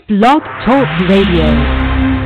Blog Talk Radio.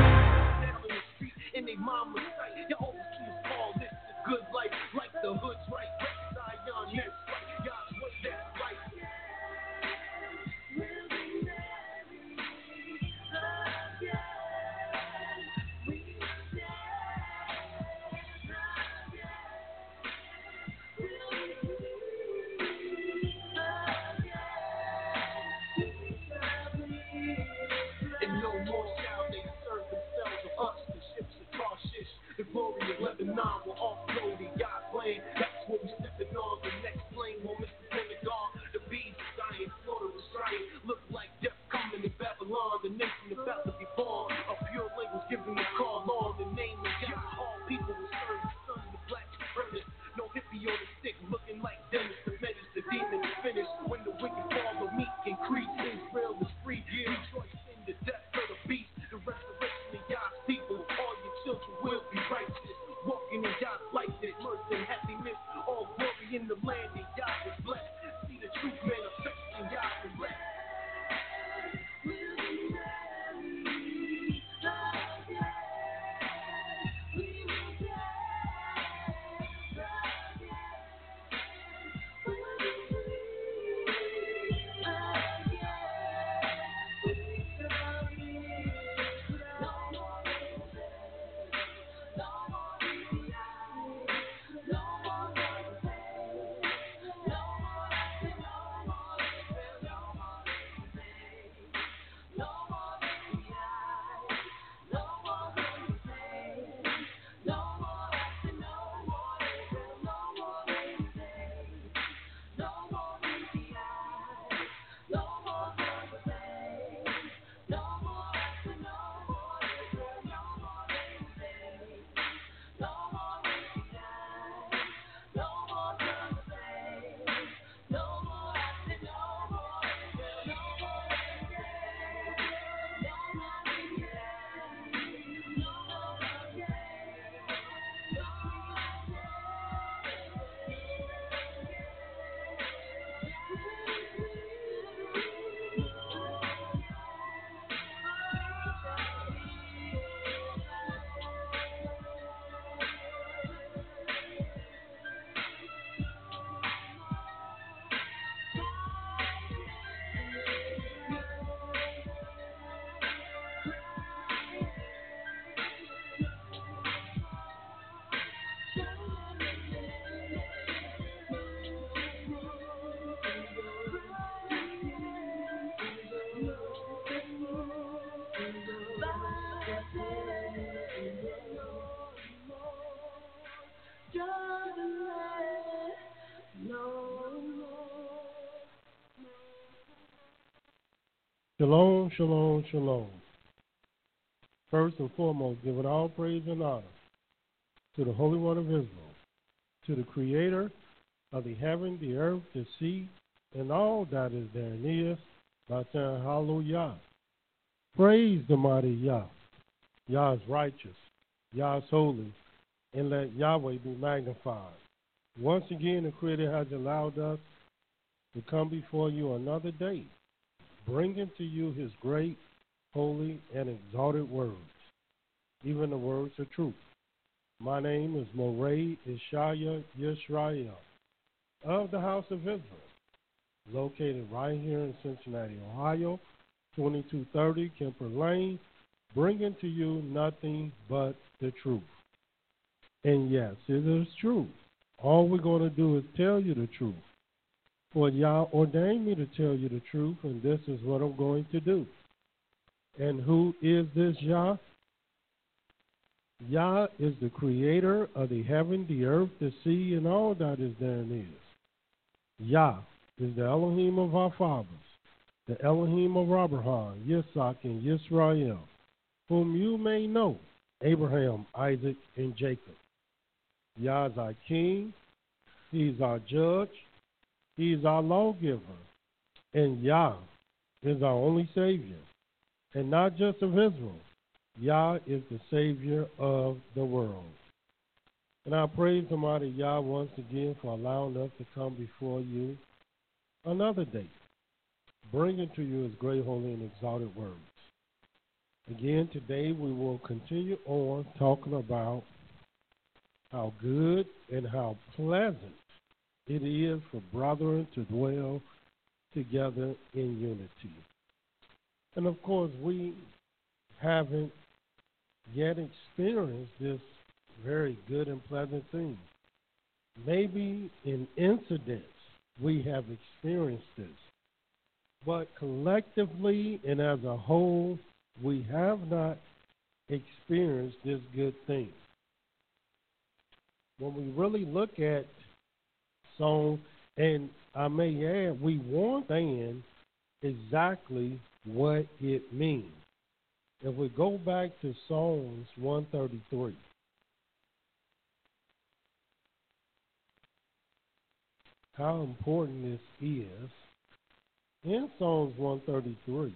Shalom, shalom, shalom. First and foremost, give it all praise and honor to the Holy One of Israel, to the Creator of the heaven, the earth, the sea, and all that is therein is, by saying hallelujah. Praise the mighty Yah. Yah is righteous, Yah is holy, and let Yahweh be magnified. Once again, the Creator has allowed us to come before you another day, bringing to you his great, holy, and exalted words, even the words of truth. My name is Moreh Ishaya Yisrael of the House of Israel, located right here in Cincinnati, Ohio, 2230 Kemper Lane, bringing to you nothing but the truth. And yes, it is true. All we're going to do is tell you the truth. For Yah ordained me to tell you the truth, and this is what I'm going to do. And who is this Yah? Yah is the creator of the heaven, the earth, the sea, and all that is therein is. Yah is the Elohim of our fathers, the Elohim of Abraham, Yitzhak, and Yisrael, whom you may know, Abraham, Isaac, and Jacob. Yah is our king, he's our judge, he's our lawgiver, and Yah is our only Savior, and not just of Israel. Yah is the Savior of the world. And I praise the mighty Yah once again for allowing us to come before you another day, bringing to you his great, holy, and exalted words. Again, today we will continue on talking about how good and how pleasant it is for brethren to dwell together in unity. And of course, we haven't yet experienced this very good and pleasant thing. Maybe in incidents we have experienced this, but collectively and as a whole, we have not experienced this good thing. When we really look at songs, and I may add, we won't understand exactly what it means. If we go back to Psalms 133, how important this is. In Psalms 133,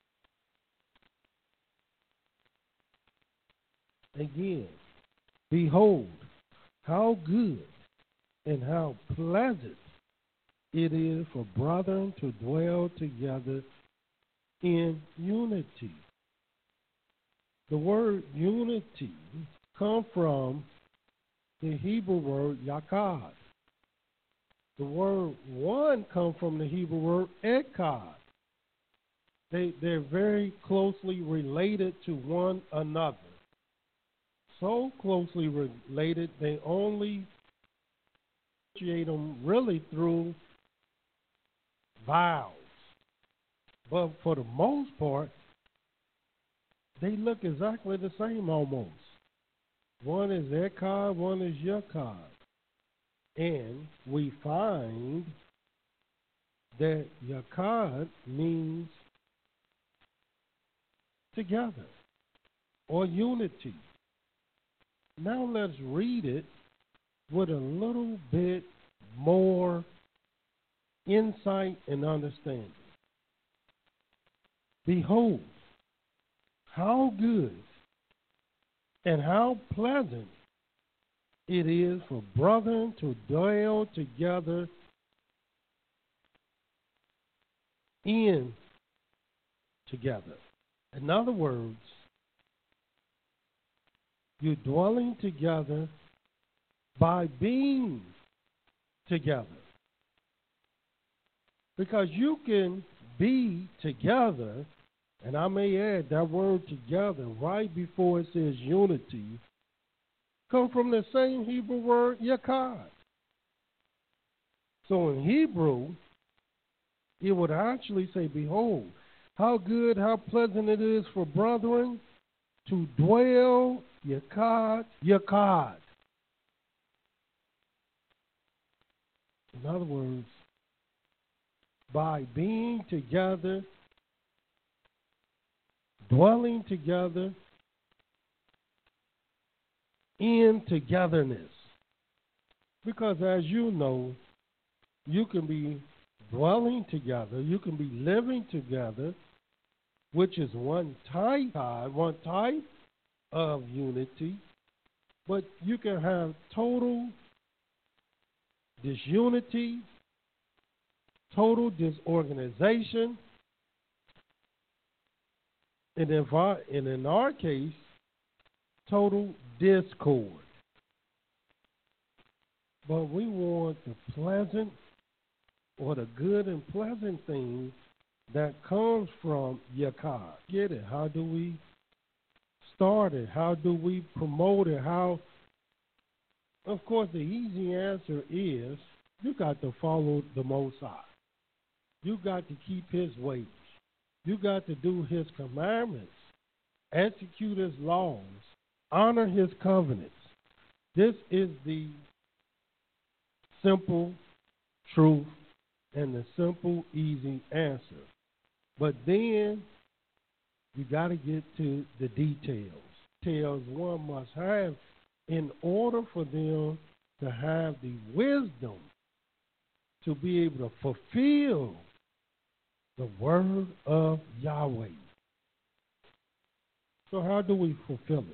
again, behold, how good and how pleasant it is for brethren to dwell together in unity. The word unity comes from the Hebrew word yakad. The word one comes from the Hebrew word echad. They're very closely related to one another. So closely related, they only differentiate them really through vowels. But for the most part, they look exactly the same almost. One is echad, one is yakad. And we find that yakad means together or unity. Now let's read it with a little bit more insight and understanding. Behold, how good and how pleasant it is for brethren to dwell together together. In other words, you're dwelling together by being together. Because you can be together, and I may add that word together right before it says unity, come from the same Hebrew word yakad. So in Hebrew, it would actually say, behold, how good, how pleasant it is for brethren to dwell yakad. In other words, by being together, dwelling together in togetherness. Because as you know, you can be dwelling together, you can be living together, which is one type of unity, but you can have total disunity, total disorganization, and in our case, total discord. But we want the pleasant or the good and pleasant things that comes from yakad. Get it? How do we start it? How do we promote it? How? Of course, the easy answer is you got to follow the Most High. You got to keep His ways. You got to do His commandments, execute His laws, honor His covenants. This is the simple truth and the simple, easy answer. But then you got to get to the details. Details one must have in order for them to have the wisdom to be able to fulfill the word of Yahweh. So how do we fulfill it?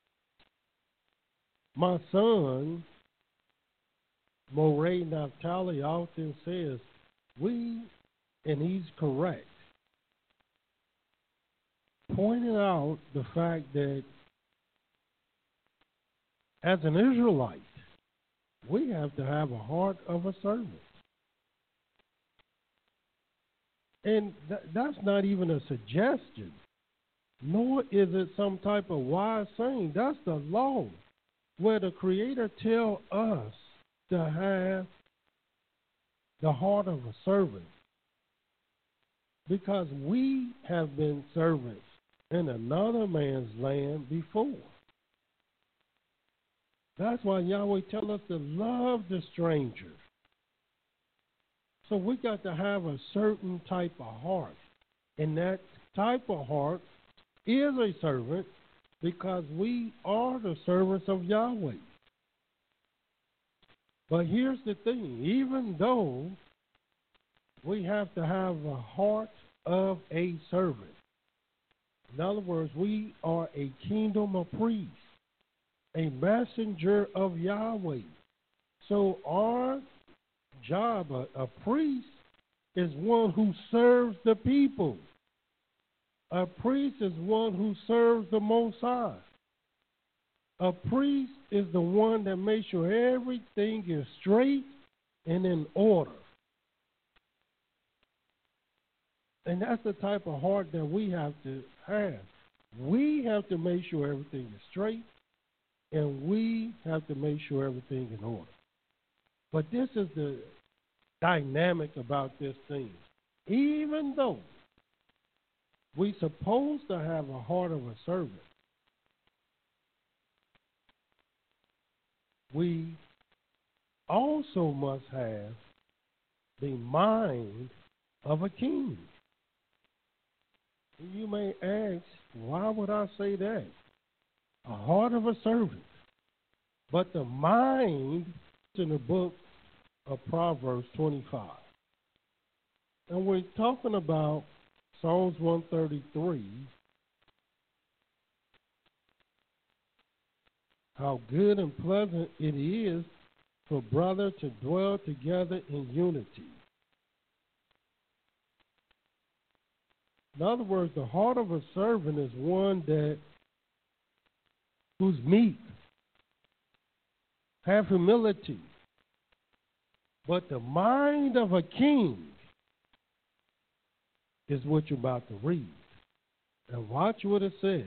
My son, Moray Naphtali, often says, and he's correct, pointed out the fact that as an Israelite, we have to have a heart of a servant. And that's not even a suggestion, nor is it some type of wise saying. That's the law, where the Creator tells us to have the heart of a servant, because we have been servants in another man's land before. That's why Yahweh tells us to love the stranger. So we got to have a certain type of heart. And that type of heart is a servant, because we are the servants of Yahweh. But here's the thing. Even though we have to have a heart of a servant, in other words, we are a kingdom of priests, a messenger of Yahweh. So our job, a priest, is one who serves the people. A priest is one who serves the Most High. A priest is the one that makes sure everything is straight and in order. And that's the type of heart that we have to have. We have to make sure everything is straight, and we have to make sure everything is in order. But this is the dynamic about this thing. Even though we're supposed to have a heart of a servant, we also must have the mind of a king. You may ask, why would I say that? A heart of a servant. But the mind in the book of Proverbs 25. And we're talking about Psalms 133, how good and pleasant it is for brothers to dwell together in unity. In other words, the heart of a servant is one who's meek, have humility. But the mind of a king is what you're about to read. And watch what it says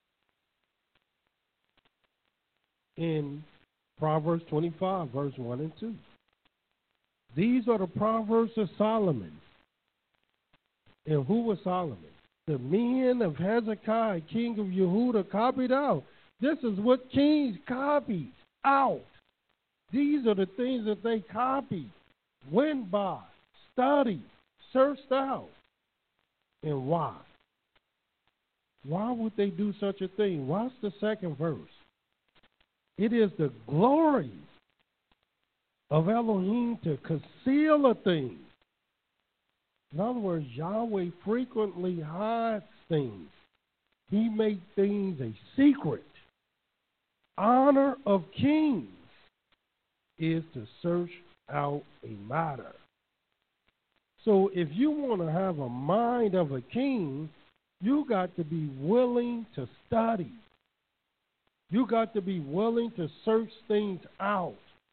in Proverbs 25, verse 1 and 2. These are the Proverbs of Solomon. And who was Solomon? The men of Hezekiah, king of Yehuda, copied out. This is what kings copied out. These are the things that they copied, went by, studied, searched out. And why? Why would they do such a thing? Watch the second verse. It is the glory of Elohim to conceal a thing. In other words, Yahweh frequently hides things. He makes things a secret. Honor of kings is to search out a matter. So if you want to have a mind of a king, you got to be willing to study. You got to be willing to search things out.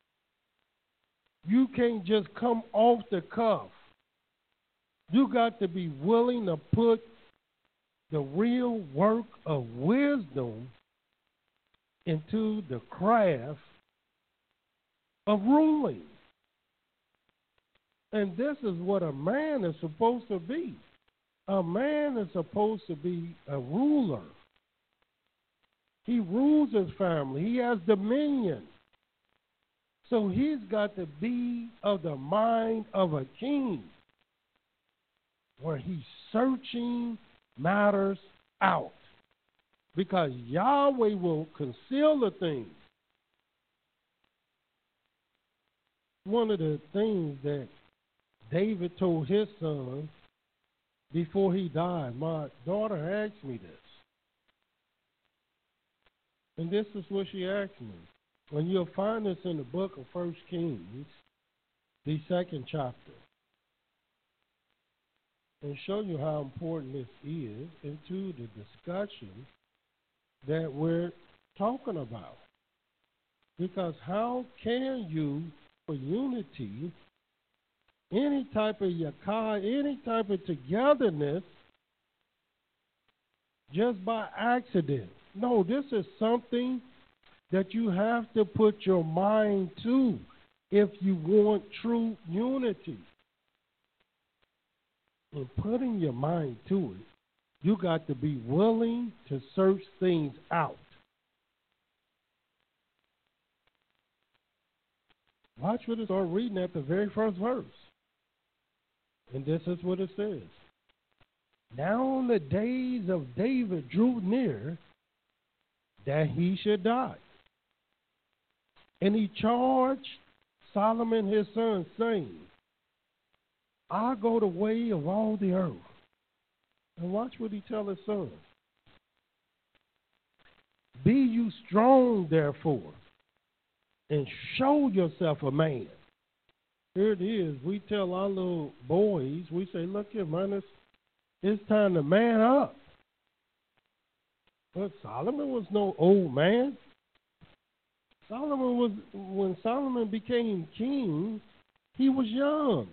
You can't just come off the cuff. You got to be willing to put the real work of wisdom into the craft of ruling. And this is what a man is supposed to be. A man is supposed to be a ruler. He rules his family. He has dominion. So he's got to be of the mind of a king, where he's searching matters out. Because Yahweh will conceal the things. One of the things that David told his son before he died, my daughter asked me this. And this is what she asked me. And you'll find this in the book of 1 Kings, the 2nd chapter. and show you how important this is into the discussion that we're talking about. Because how can you, for unity, any type of yakar, any type of togetherness, just by accident? No, this is something that you have to put your mind to if you want true unity. In putting your mind to it, you got to be willing to search things out. Watch what it start reading at the very first verse. And this is what it says. Now the days of David drew near that he should die. And he charged Solomon his son, saying, I go the way of all the earth. And watch what he tell his son. Be you strong, therefore, and show yourself a man. Here it is. We tell our little boys, we say, look here, man, it's time to man up. But Solomon was no old man. When Solomon became king, he was young.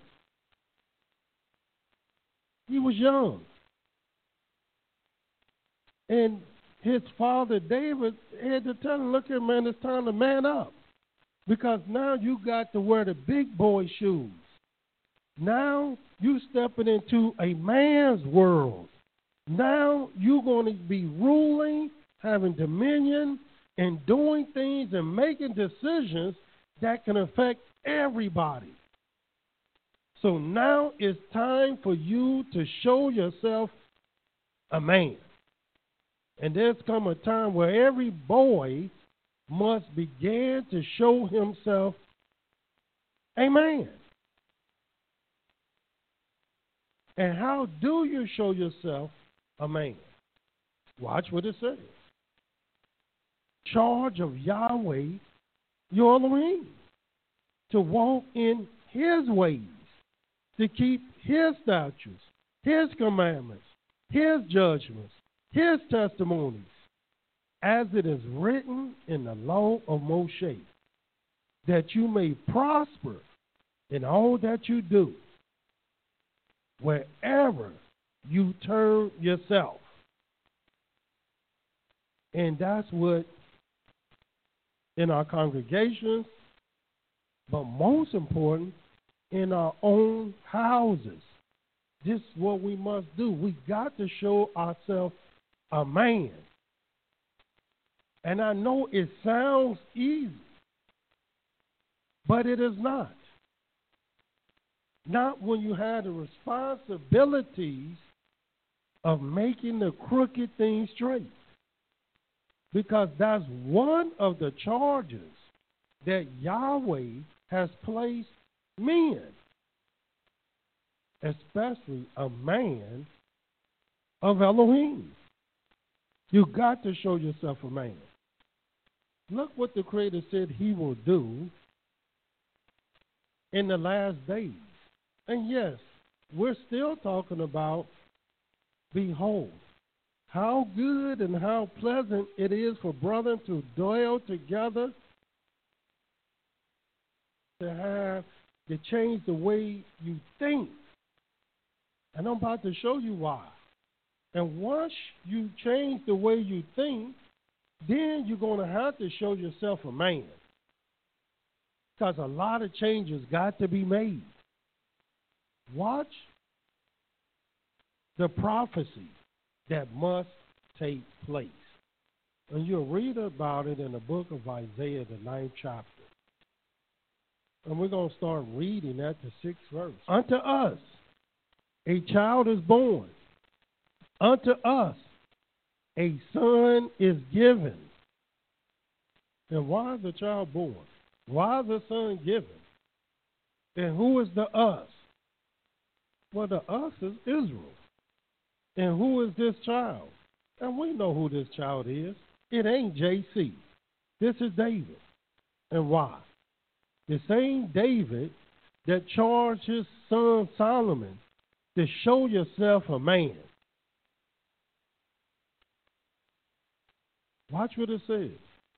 He was young. And his father David had to tell him, look here, man, it's time to man up. Because now you got to wear the big boy shoes. Now you stepping into a man's world. Now you're going to be ruling, having dominion, and doing things and making decisions that can affect everybody. So now it's time for you to show yourself a man. And there's come a time where every boy must begin to show himself a man. And how do you show yourself a man? Watch what it says. Charge of Yahweh, your Elohim, to walk in his ways, to keep his statutes, his commandments, his judgments, his testimonies, as it is written in the law of Moshe, that you may prosper in all that you do, wherever you turn yourself. And that's what in our congregations, but most important, in our own houses. This is what we must do. We got to show ourselves a man. And I know it sounds easy, but it is not. Not when you have the responsibilities of making the crooked things straight. Because that's one of the charges that Yahweh has placed men, especially a man of Elohim. You got to show yourself a man. Look what the Creator said he will do in the last days. And yes, we're still talking about, behold, how good and how pleasant it is for brethren to dwell together, to change the way you think. And I'm about to show you why. And once you change the way you think, then you're going to have to show yourself a man. Because a lot of changes got to be made. Watch the prophecy that must take place. And you'll read about it in the book of Isaiah, the 9th chapter. And we're going to start reading at the 6th verse. Unto us a child is born. Unto us a son is given. And why is the child born? Why is the son given? And who is the us? Well, the us is Israel. And who is this child? And we know who this child is. It ain't JC. This is David. And why? The same David that charged his son Solomon to show yourself a man. Watch what it says.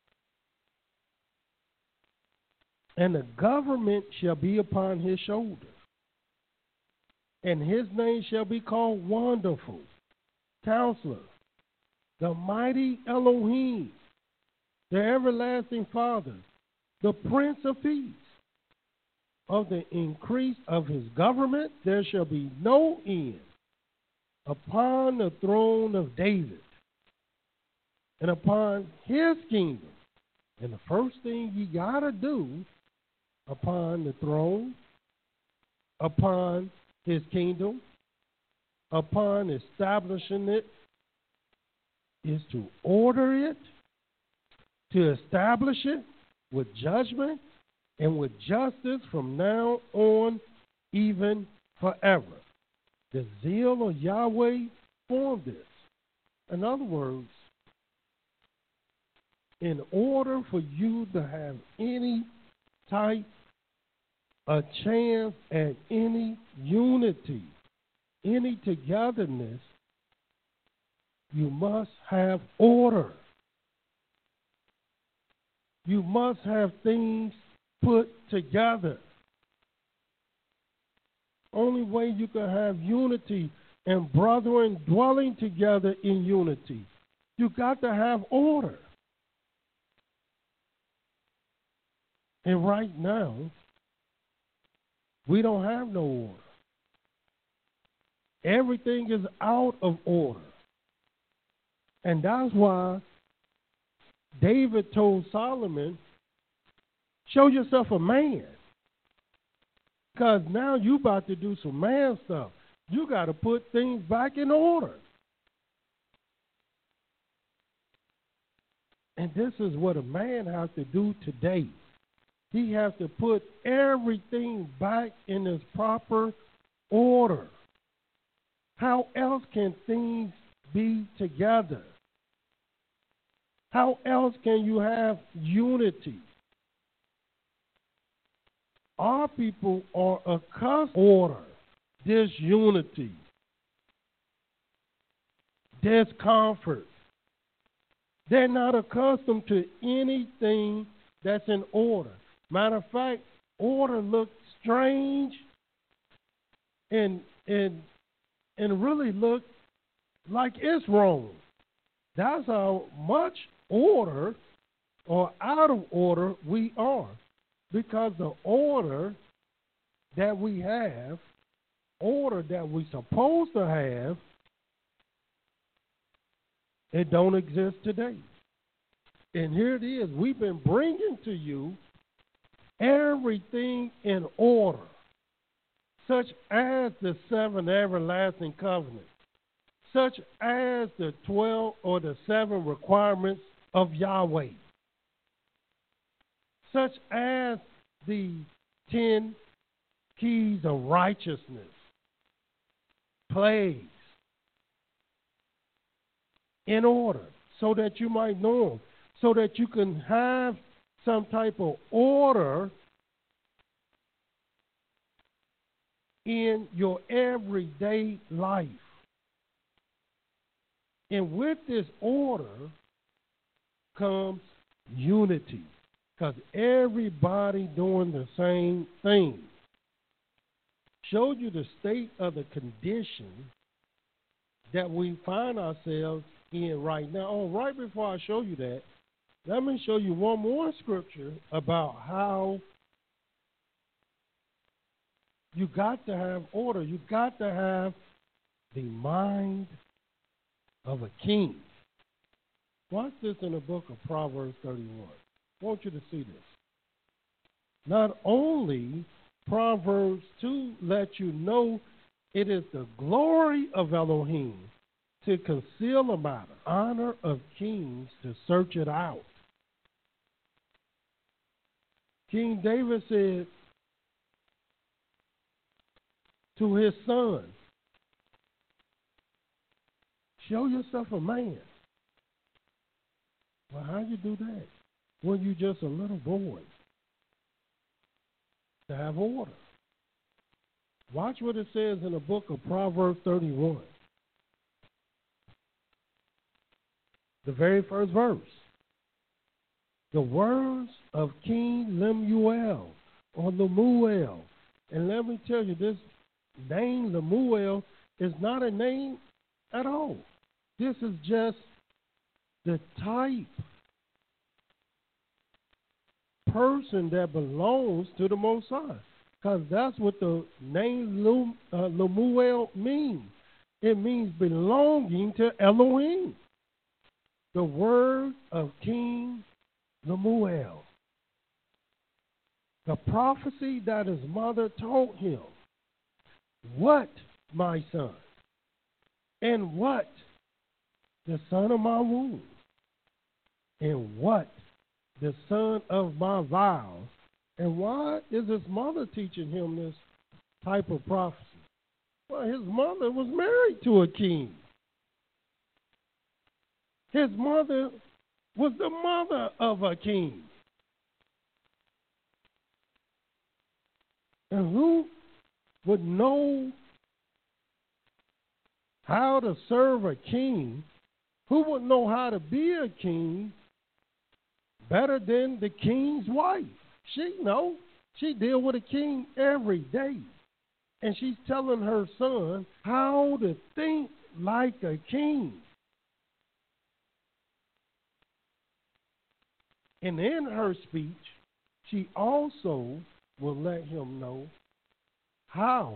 And the government shall be upon his shoulders, and his name shall be called Wonderful, Counselor, the Mighty Elohim, the Everlasting Father, the Prince of Peace. Of the increase of his government there shall be no end upon the throne of David and upon his kingdom. And the first thing you got to do upon the throne, upon his kingdom, upon establishing it, is to order it, to establish it with judgment and with justice from now on, even forever. The zeal of Yahweh formed this. In other words, in order for you to have any type of chance at any unity, any togetherness, you must have order. You must have things put together. Only way you can have unity and brethren dwelling together in unity, you got to have order. And right now, we don't have no order. Everything is out of order. And that's why David told Solomon, show yourself a man. Because now you about to do some man stuff. You got to put things back in order. And this is what a man has to do today. He has to put everything back in its proper order. How else can things be together? How else can you have unity? Our people are accustomed to order, disunity, discomfort. They're not accustomed to anything that's in order. Matter of fact, order looks strange and really looks like it's wrong. That's how much order or out of order we are. Because the order that we have, order that we're supposed to have, it don't exist today. And here it is. We've been bringing to you everything in order, such as the 7 everlasting covenants, such as the 12 or the 7 requirements of Yahweh, such as the 10 keys of righteousness, plagues, in order, so that you might know them, so that you can have some type of order in your everyday life. And with this order comes unity, because everybody doing the same thing. Showed you the state of the condition that we find ourselves in right now. Oh, right before I show you that, let me show you one more scripture about how you got to have order. You got to have the mind of a king. Watch this in the book of Proverbs 31. I want you to see this. Not only Proverbs 2 let you know it is the glory of Elohim to conceal a matter, honor of kings to search it out. King David said to his son, show yourself a man. Well, how you do that when you just a little boy? To have order. Watch what it says in the book of Proverbs 31. The very first verse. The words of King Lemuel, or Lemuel. And let me tell you, this name Lemuel is not a name at all. This is just the type person that belongs to the Most High. Because that's what the name Lemuel means. It means belonging to Elohim. The word of King Lemuel. The prophecy that his mother told him. What, my son? And what? The son of my womb. And what? The son of my vows. And why is his mother teaching him this type of prophecy? Well, his mother was married to a king. His mother was the mother of a king. And who would know how to serve a king? Who would know how to be a king better than the king's wife? She knows. She deals with a king every day. And she's telling her son how to think like a king. And in her speech, she also will let him know how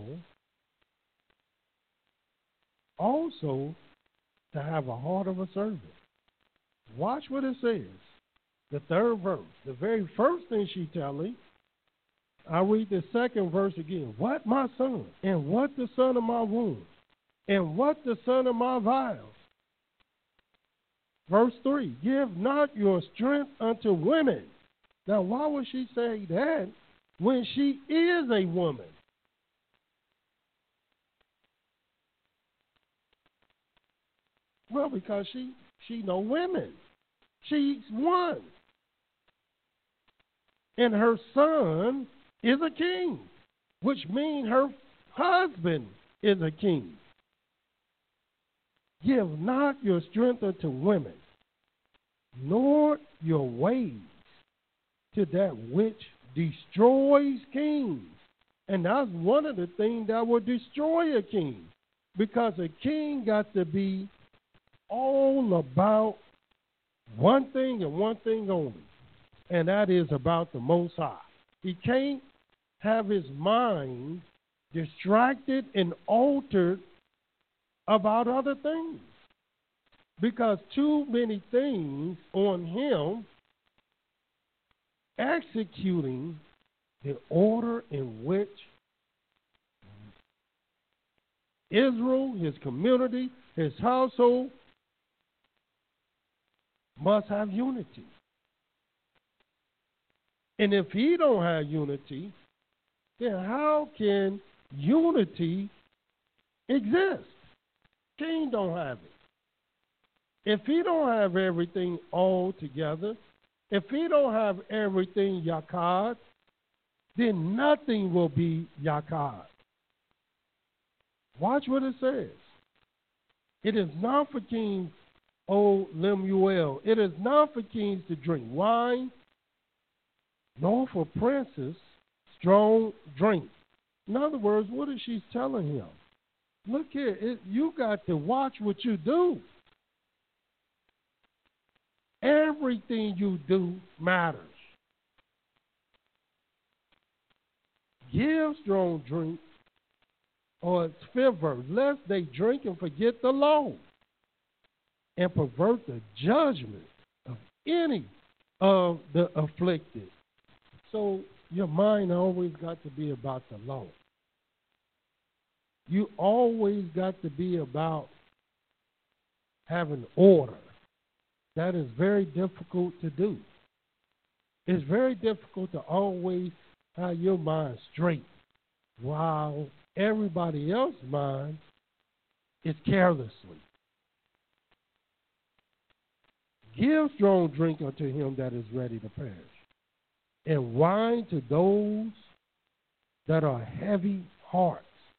also to have a heart of a servant. Watch what it says. The third verse. The very first thing she tells him, I'll read the second verse again. What, my son? And what the son of my womb? And what the son of my vows? Verse 3, give not your strength unto women. Now, why would she say that when she is a woman? Well, because she know women. She's one. And her son is a king, which means her husband is a king. Give not your strength unto women, nor your ways to that which destroys kings. And that's one of the things that will destroy a king. Because a king got to be all about one thing and one thing only. And that is about the Most High. He can't have his mind distracted and altered about other things. Because too many things on him executing the order in which Israel, his community, his household must have unity. And if he don't have unity, then how can unity exist? King don't have it. If he don't have everything all together, if he don't have everything yakad, then nothing will be yakad. Watch what it says. It is not for kings, O Lemuel. It is not for kings to drink wine, nor for princes strong drink. In other words, what is she telling him? Look here, you got to watch what you do. Everything you do matters. Give strong drink, or it's fifth verse, lest they drink and forget the law and pervert the judgment of any of the afflicted. So your mind always got to be about the law. You always got to be about having order. That is very difficult to do. It's very difficult to always have your mind straight while everybody else's mind is carelessly. Give strong drink unto him that is ready to perish, and wine to those that are heavy hearts.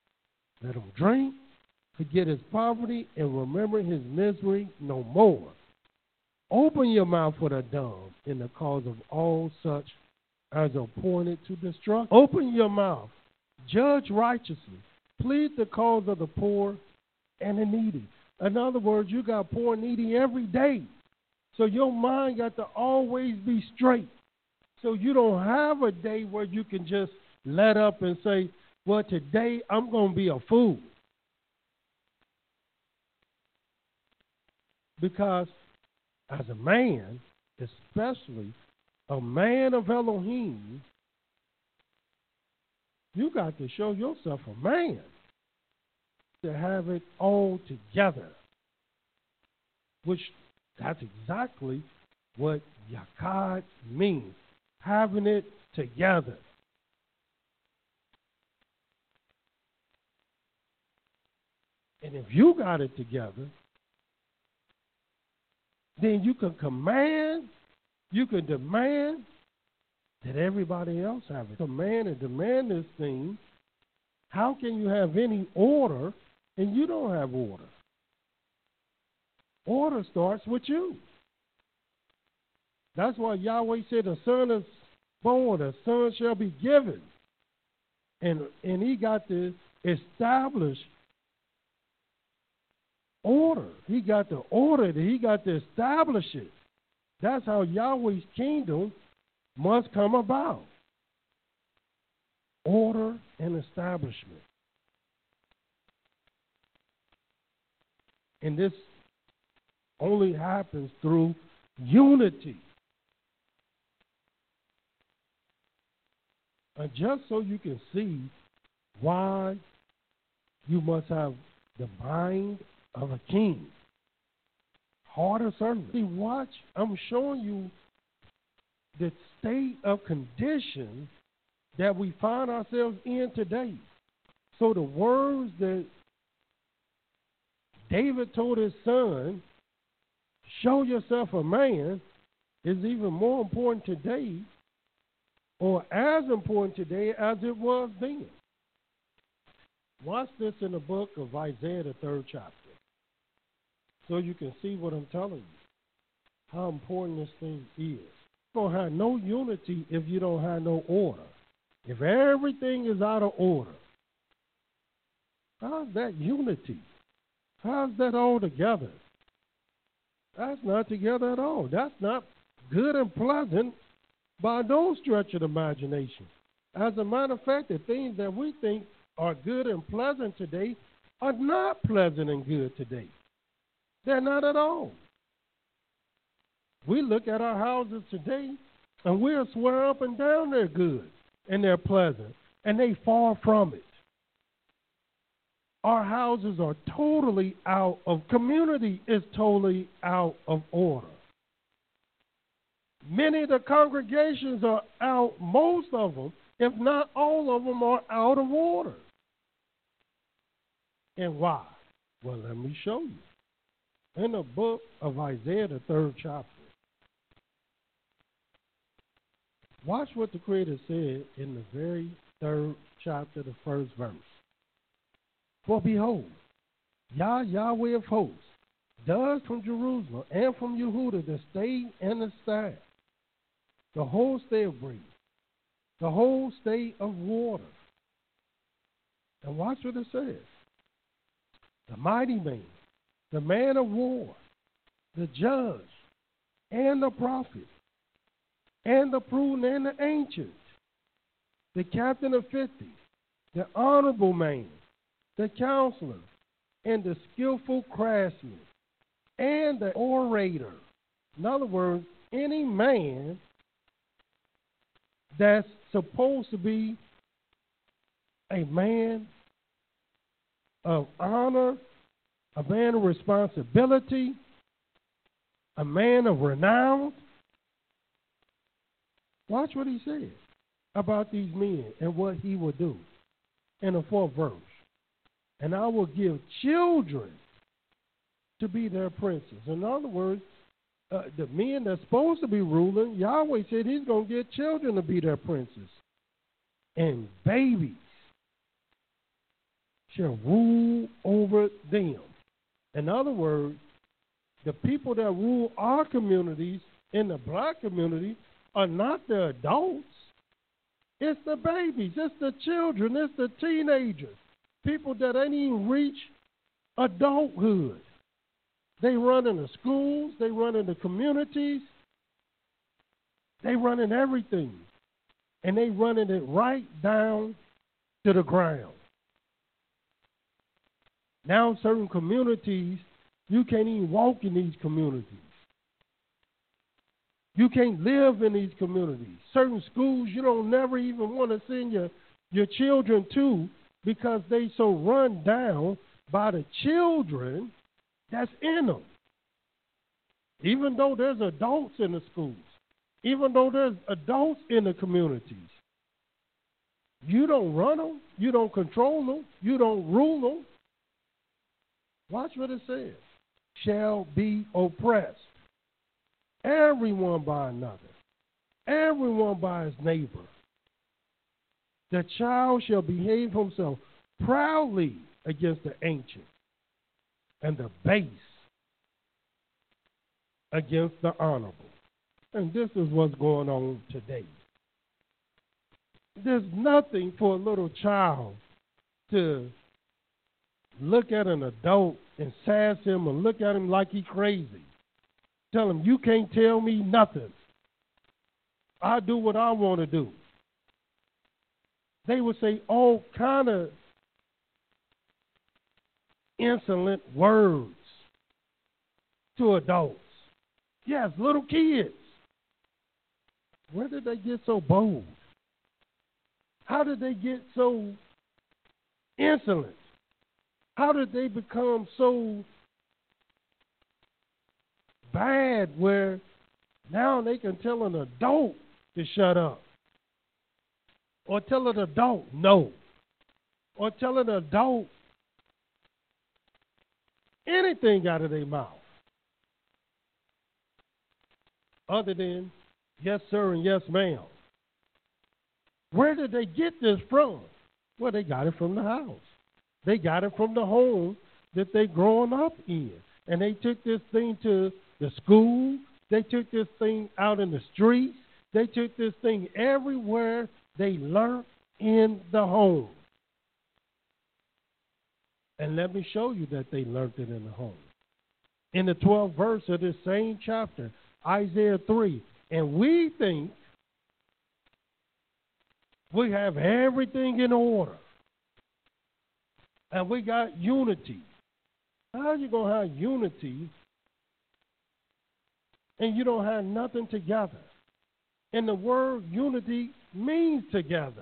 Let him drink, forget his poverty, and remember his misery no more. Open your mouth for the dumb in the cause of all such as are appointed to destruction. Open your mouth. Judge righteously. Plead the cause of the poor and the needy. In other words, you got poor and needy every day. So your mind got to always be straight. So you don't have a day where you can just let up and say, well, today I'm going to be a fool. Because as a man, especially a man of Elohim, you got to show yourself a man to have it all together, which that's exactly what Yakad means, having it together. And if you got it together, then you can command, you can demand that everybody else have it. Command and demand this thing. How can you have any order and you don't have order? Order starts with you. That's why Yahweh said the son is born, the son shall be given. And he got to establish order. He got to order it. He got to establish it. That's how Yahweh's kingdom must come about. Order and establishment. And this only happens through unity. And just so you can see why you must have the mind of a king. Heart of servant. See, watch, I'm showing you the state of condition that we find ourselves in today. So the words that David told his son, show yourself a man, is even more important today, or as important today as it was then. Watch this in the book of Isaiah, the 3rd chapter, so you can see what I'm telling you, how important this thing is. You don't have no unity if you don't have no order. If everything is out of order, how's that unity? How's that all together? That's not together at all. That's not good and pleasant by no stretch of the imagination. As a matter of fact, the things that we think are good and pleasant today are not pleasant and good today. They're not at all. We look at our houses today and we'll swear up and down they're good and they're pleasant, and they far from it. Our houses are totally out of, community is totally out of order. Many of the congregations are out, most of them, if not all of them, are out of order. And why? Well, let me show you. In the book of Isaiah, the 3rd chapter, watch what the Creator said in the very 3rd chapter, the 1st verse. For behold, Yahweh of hosts does from Jerusalem and from Yehuda the state and the staff, the whole state of breeze, the whole state of water. And watch what it says. The mighty man, the man of war, the judge, and the prophet, and the prudent and the ancient, the captain of 50, the honorable man, the counselor, and the skillful craftsman, and the orator. In other words, any man that's supposed to be a man of honor, a man of responsibility, a man of renown. Watch what he says about these men and what he will do in the 4th verse. And I will give children to be their princes. In other words, the men that's supposed to be ruling, Yahweh said he's going to get children to be their princes. And babies shall rule over them. In other words, the people that rule our communities in the black community are not the adults. It's the babies, it's the children, it's the teenagers, people that ain't even reached adulthood. They run in the schools, they run in the communities, they run in everything. And they running it right down to the ground. Now certain communities, you can't even walk in these communities. You can't live in these communities. Certain schools you don't never even want to send your children to because they so run down by the children that's in them. Even though there's adults in the schools, even though there's adults in the communities, you don't run them, you don't control them, you don't rule them. Watch what it says. Shall be oppressed. Everyone by another. Everyone by his neighbor. The child shall behave himself proudly against the ancient, and the base against the honorable. And this is what's going on today. There's nothing for a little child to look at an adult and sass him or look at him like he's crazy. Tell him, you can't tell me nothing. I do what I want to do. They would say all kind of insolent words to adults. Yes, little kids. Where did they get so bold? How did they get so insolent? How did they become so bad where now they can tell an adult to shut up? Or tell an adult no? Or tell an adult anything out of their mouth other than yes, sir, and yes, ma'am. Where did they get this from? Well, they got it from the house. They got it from the home that they growing up in. And they took this thing to the school. They took this thing out in the streets. They took this thing everywhere they learned in the home. And let me show you that they learned it in the home. In the 12th verse of this same chapter, Isaiah 3, and we think we have everything in order. And we got unity. How are you going to have unity and you don't have nothing together? And the word unity means together.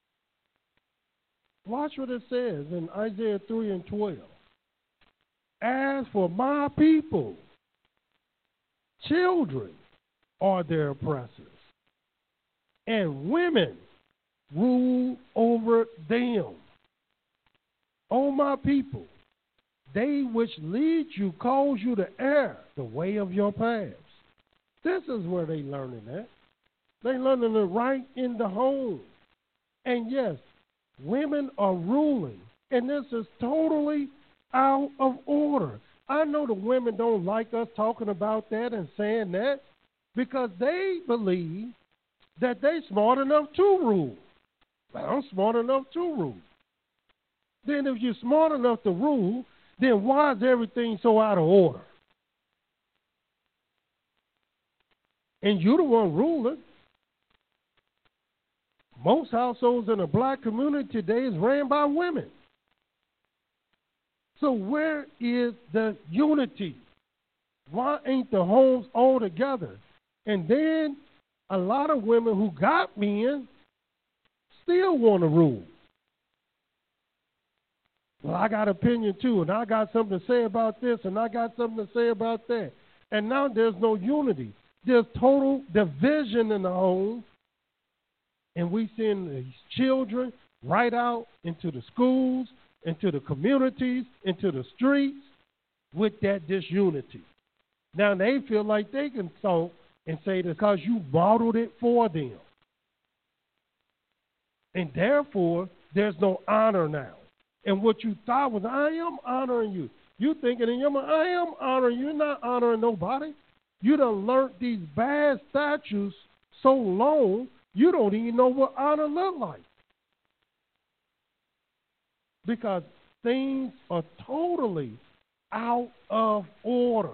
Watch what it says in Isaiah 3 and 12. As for my people, children are their oppressors, and women rule over them. O my people, they which lead you cause you to err the way of your paths. This is where they learning that. They learning it right in the home. And yes, women are ruling, and this is totally out of order. I know the women don't like us talking about that and saying that because they believe that they're smart enough to rule. Well, I'm smart enough to rule. Then if you're smart enough to rule, then why is everything so out of order? And you're the one ruling. Most households in the black community today is ran by women. So where is the unity? Why ain't the homes all together? And then a lot of women who got men still want to rule. Well, I got opinion too, and I got something to say about this, and I got something to say about that. And now there's no unity. There's total division in the home, and we send these children right out into the schools, into the communities, into the streets with that disunity. Now they feel like they can talk and say that because you modeled it for them. And therefore, there's no honor now. And what you thought was, I am honoring you. You thinking in your mind, I am honoring you. You're not honoring nobody. You done learned these bad statutes so long, you don't even know what honor look like. Because things are totally out of order.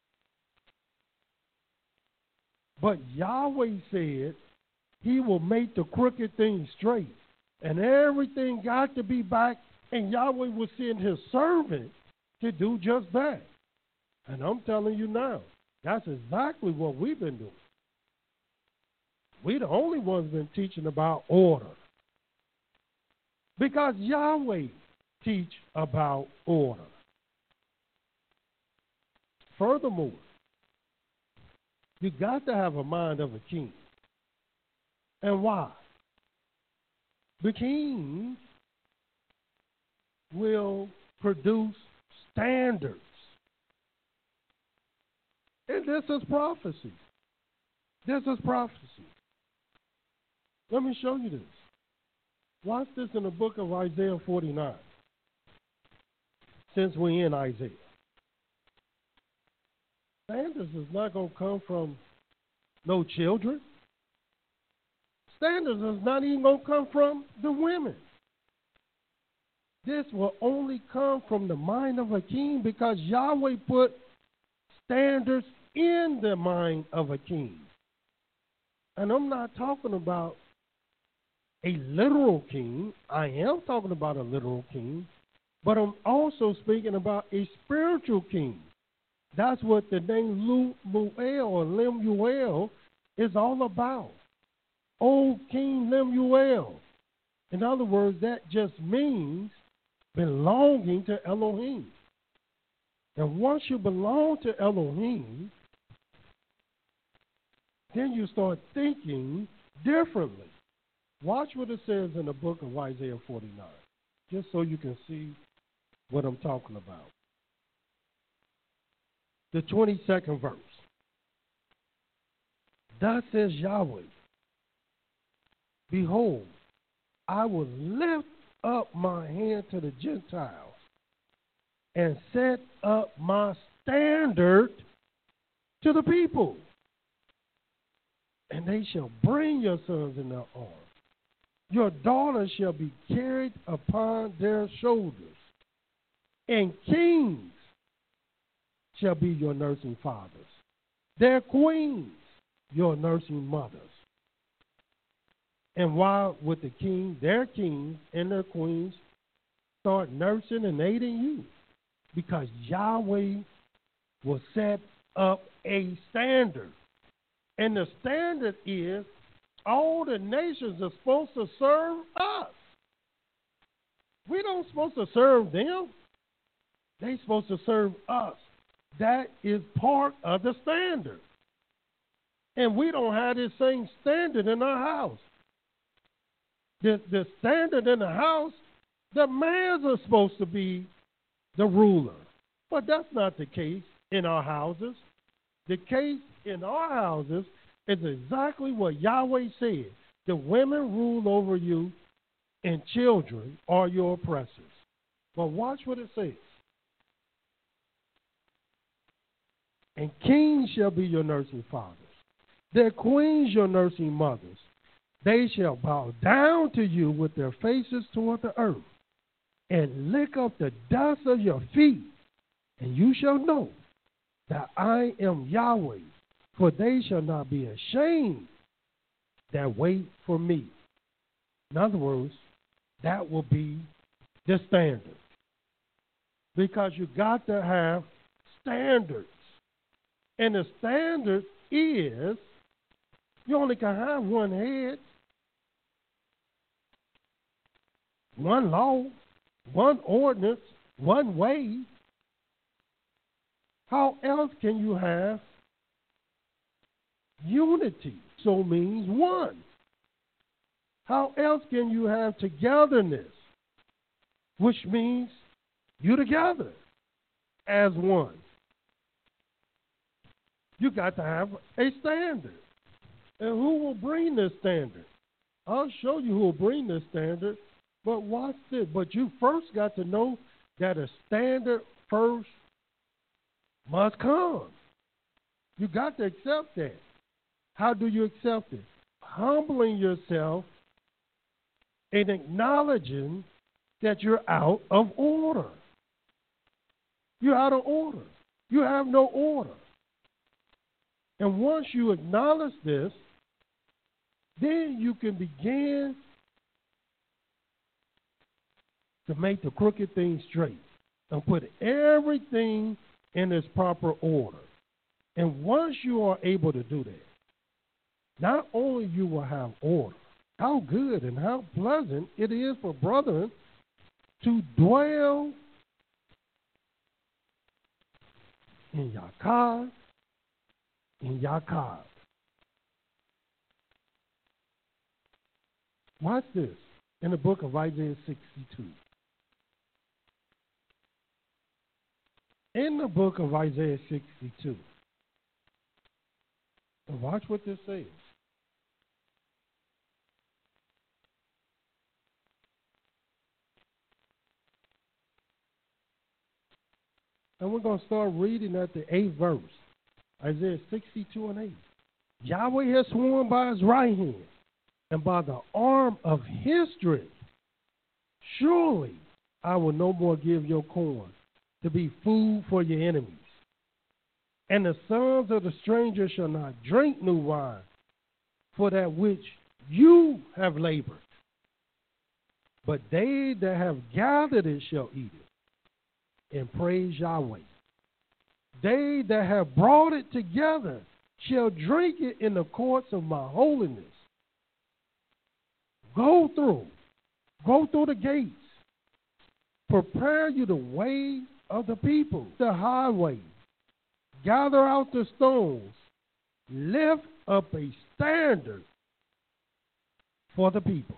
But Yahweh said he will make the crooked things straight. And everything got to be back, and Yahweh will send his servant to do just that. And I'm telling you now, that's exactly what we've been doing. We the only ones been teaching about order. Because Yahweh teach about order. Furthermore, you got to have a mind of a king. And why? The king will produce standards. And this is prophecy. This is prophecy. Let me show you this. Watch this in the book of Isaiah 49. Since we're in Isaiah. Standards is not going to come from no children. Standards is not even going to come from the women. This will only come from the mind of a king because Yahweh put standards in the mind of a king. And I'm not talking about a literal king. I am talking about a literal king, but I'm also speaking about a spiritual king. That's what the name Lemuel or Lemuel is all about. Old King Lemuel. In other words, that just means belonging to Elohim. And once you belong to Elohim, then you start thinking differently. Watch what it says in the book of Isaiah 49, just so you can see what I'm talking about. The 22nd verse. Thus says Yahweh, behold, I will lift up my hand to the Gentiles and set up my standard to the people. And they shall bring your sons in their arms. Your daughters shall be carried upon their shoulders. And kings shall be your nursing fathers. Their queens, your nursing mothers. And while with the king, their kings and their queens start nursing and aiding you, because Yahweh will set up a standard. And the standard is all the nations are supposed to serve us. We don't supposed to serve them. They're supposed to serve us. That is part of the standard. And we don't have this same standard in our house. The standard in the house, the males are supposed to be the ruler. But that's not the case in our houses. The case in our houses is exactly what Yahweh said. The women rule over you and children are your oppressors. But watch what it says. And kings shall be your nursing fathers. Their queens your nursing mothers. They shall bow down to you with their faces toward the earth and lick up the dust of your feet. And you shall know that I am Yahweh, for they shall not be ashamed that wait for me. In other words, that will be the standard. Because you got to have standards. And the standard is you only can have one head, one law, one ordinance, one way. How else can you have unity? So means one. How else can you have togetherness? Which means you together as one. You got to have a standard. And who will bring this standard? I'll show you who will bring this standard. But watch this. But you first got to know that a standard first must come. You got to accept that. How do you accept it? Humbling yourself and acknowledging that you're out of order. You're out of order. You have no order. And once you acknowledge this, then you can begin to make the crooked things straight and put everything in its proper order. And once you are able to do that, not only you will have order, how good and how pleasant it is for brethren to dwell in Yakar, in Yakar. Watch this in the book of Isaiah 62. In the book of Isaiah 62. And watch what this says. And we're going to start reading at the 8th verse. Isaiah 62 and 8. Yahweh has sworn by his right hand and by the arm of his strength. Surely I will no more give your corn to be food for your enemies. And the sons of the stranger shall not drink new wine for that which you have labored. But they that have gathered it shall eat it and praise Yahweh. They that have brought it together shall drink it in the courts of my holiness. Go through the gates. Prepare you the way of the people, the highway. Gather out the stones. Lift up a standard for the people.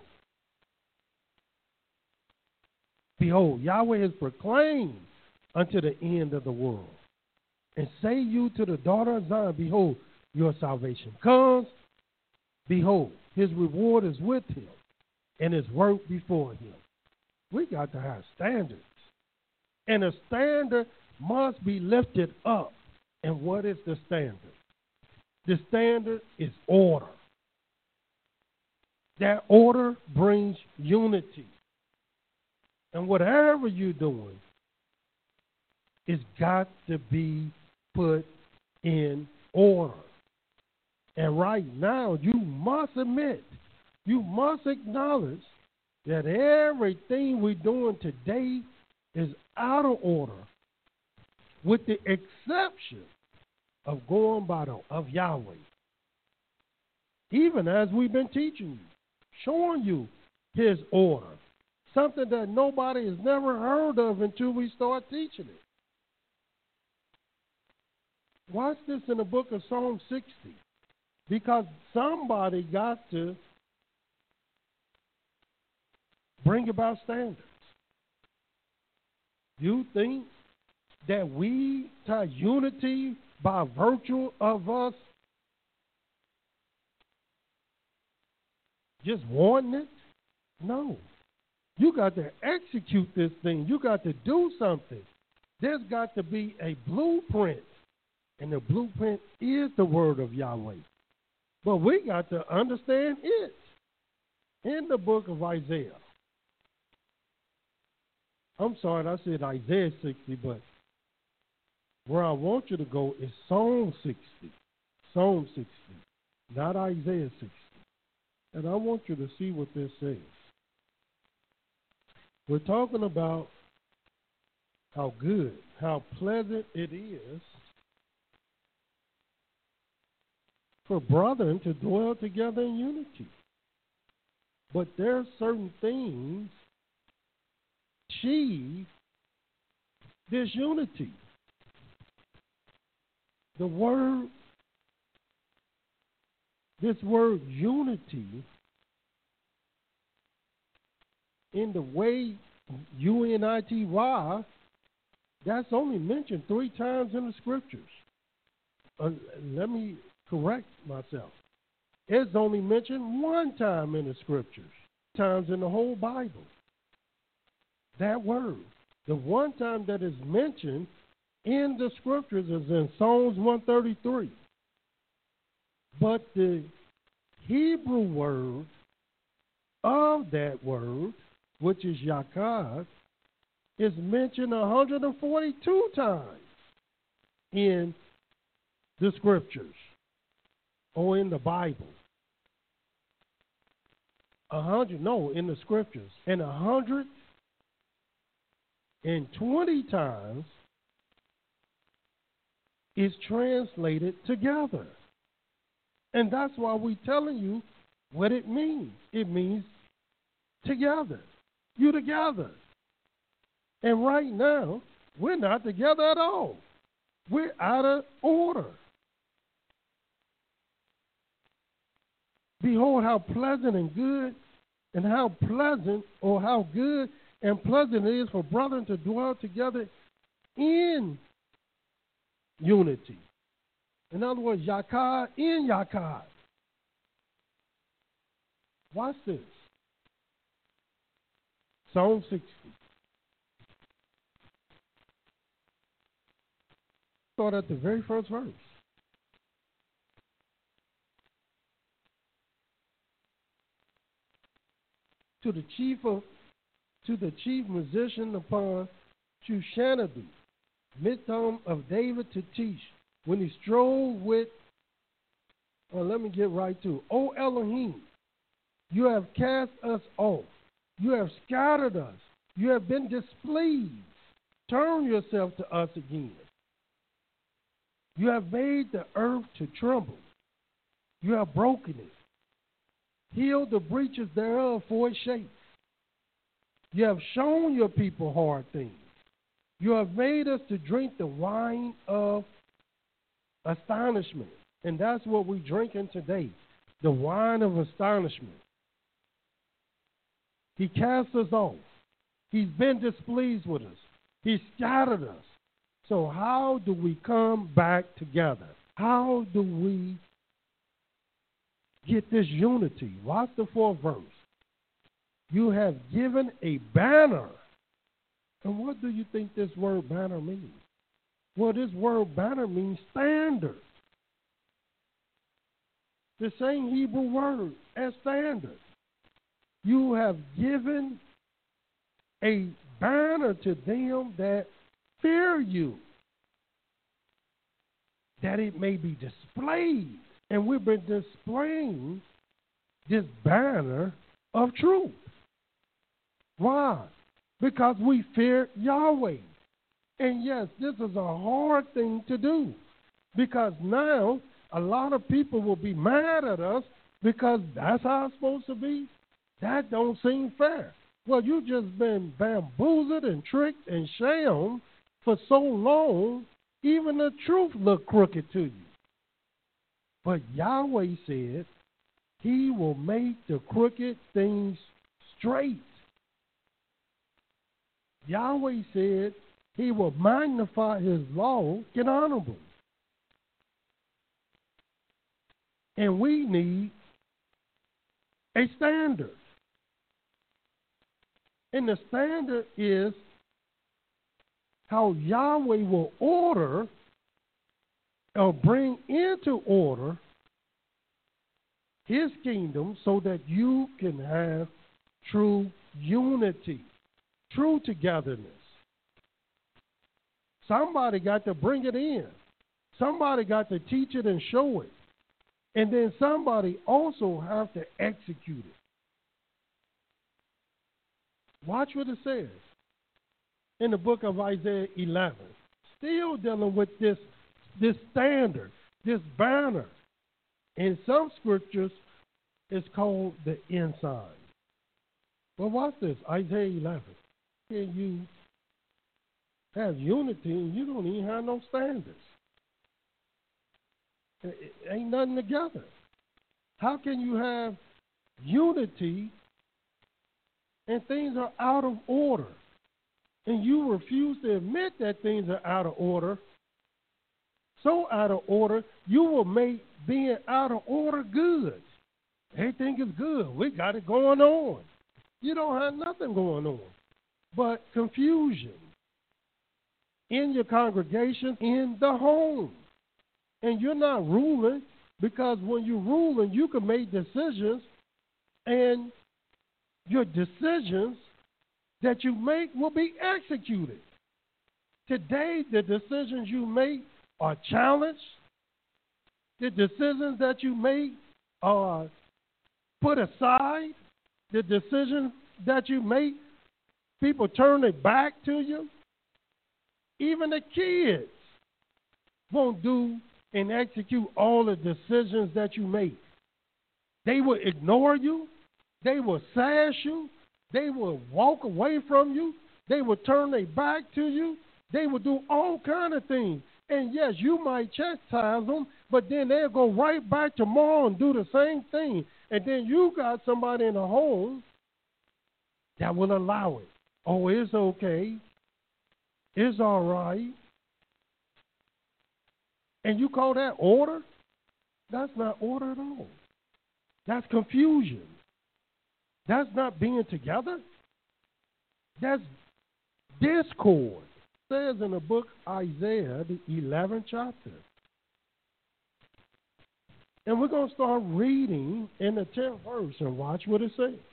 Behold, Yahweh has proclaimed unto the end of the world. And say you to the daughter of Zion, behold, your salvation comes. Behold, his reward is with him, and his work before him. We got to have standards. And a standard must be lifted up. And what is the standard? The standard is order. That order brings unity. And whatever you're doing, it's got to be put in order. And right now, you must admit, you must acknowledge that everything we're doing today is out of order, with the exception of going by of Yahweh. Even as we've been teaching you, showing you his order, something that nobody has never heard of until we start teaching it. Watch this in the book of Psalm 60, because somebody got to bring about standards. You think that we tie unity by virtue of us just wanting it? No. You got to execute this thing. You got to do something. There's got to be a blueprint. And the blueprint is the word of Yahweh. But we got to understand it. In the book of Isaiah. I'm sorry, I said Isaiah 60, but where I want you to go is Psalm 60. Psalm 60, not Isaiah 60. And I want you to see what this says. We're talking about how good, how pleasant it is for brethren to dwell together in unity. But there are certain things achieve this unity. This word unity, in the way unity, that's only mentioned 3 times in the scriptures. Let me correct myself. It's only mentioned 1 time in the scriptures, times in the whole Bible. that word. The one time that is mentioned in the scriptures is in Psalms 133. But the Hebrew word of that word, which is yakad, is mentioned 142 times in the scriptures or in the Bible. In the scriptures. And 120 times is translated together. And that's why we're telling you what it means. It means together. You together. And right now, we're not together at all. We're out of order. Behold how pleasant and good and how pleasant or how good and pleasant it is for brethren to dwell together in unity. In other words, yakad in yakad. Watch this. Psalm 60. Start at the very first verse. To the chief musician upon Shushanabih, Mitham of David to teach, when he strove with, let me get right to it. O Elohim, you have cast us off. You have scattered us. You have been displeased. Turn yourself to us again. You have made the earth to tremble. You have broken it. Heal the breaches thereof, for it shakes. You have shown your people hard things. You have made us to drink the wine of astonishment. And that's what we're drinking today, the wine of astonishment. He cast us off. He's been displeased with us. He scattered us. So how do we come back together? How do we get this unity? Watch the fourth verse. You have given a banner. And what do you think this word banner means? Well, this word banner means standard. The same Hebrew word as standard. You have given a banner to them that fear you, that it may be displayed. And we've been displaying this banner of truth. Why? Because we fear Yahweh. And yes, this is a hard thing to do, because now a lot of people will be mad at us because that's how it's supposed to be. That don't seem fair. Well, you've just been bamboozled and tricked and shamed for so long, even the truth looked crooked to you. But Yahweh said he will make the crooked things straight. Yahweh said he will magnify his law in honorable. And we need a standard. And the standard is how Yahweh will order or bring into order his kingdom so that you can have true unity, true togetherness. Somebody got to bring it in. Somebody got to teach it and show it. And then somebody also have to execute it. Watch what it says in the book of Isaiah 11. Still dealing with this standard, this banner. In some scriptures, it's called the ensign. Well, watch this, Isaiah 11. Can you have unity and you don't even have no standards? It ain't nothing together. How can you have unity and things are out of order? And you refuse to admit that things are out of order. So out of order, you will make being out of order good. Everything is good. We got it going on. You don't have nothing going on. but confusion in your congregation, in the home. And you're not ruling, because when you're ruling, you can make decisions, and your decisions that you make will be executed. Today, the decisions you make are challenged. The decisions that you make are put aside. The decisions that you make, people turn their back to you. Even the kids won't do and execute all the decisions that you make. They will ignore you. They will sass you. They will walk away from you. They will turn their back to you. They will do all kind of things. And yes, you might chastise them, but then they'll go right back tomorrow and do the same thing. And then you got somebody in the home that will allow it. Oh, it's okay. It's all right. And you call that order? That's not order at all. That's confusion. That's not being together. That's discord. It says in the book Isaiah, the 11th chapter. And we're going to start reading in the 10th verse and watch what it says.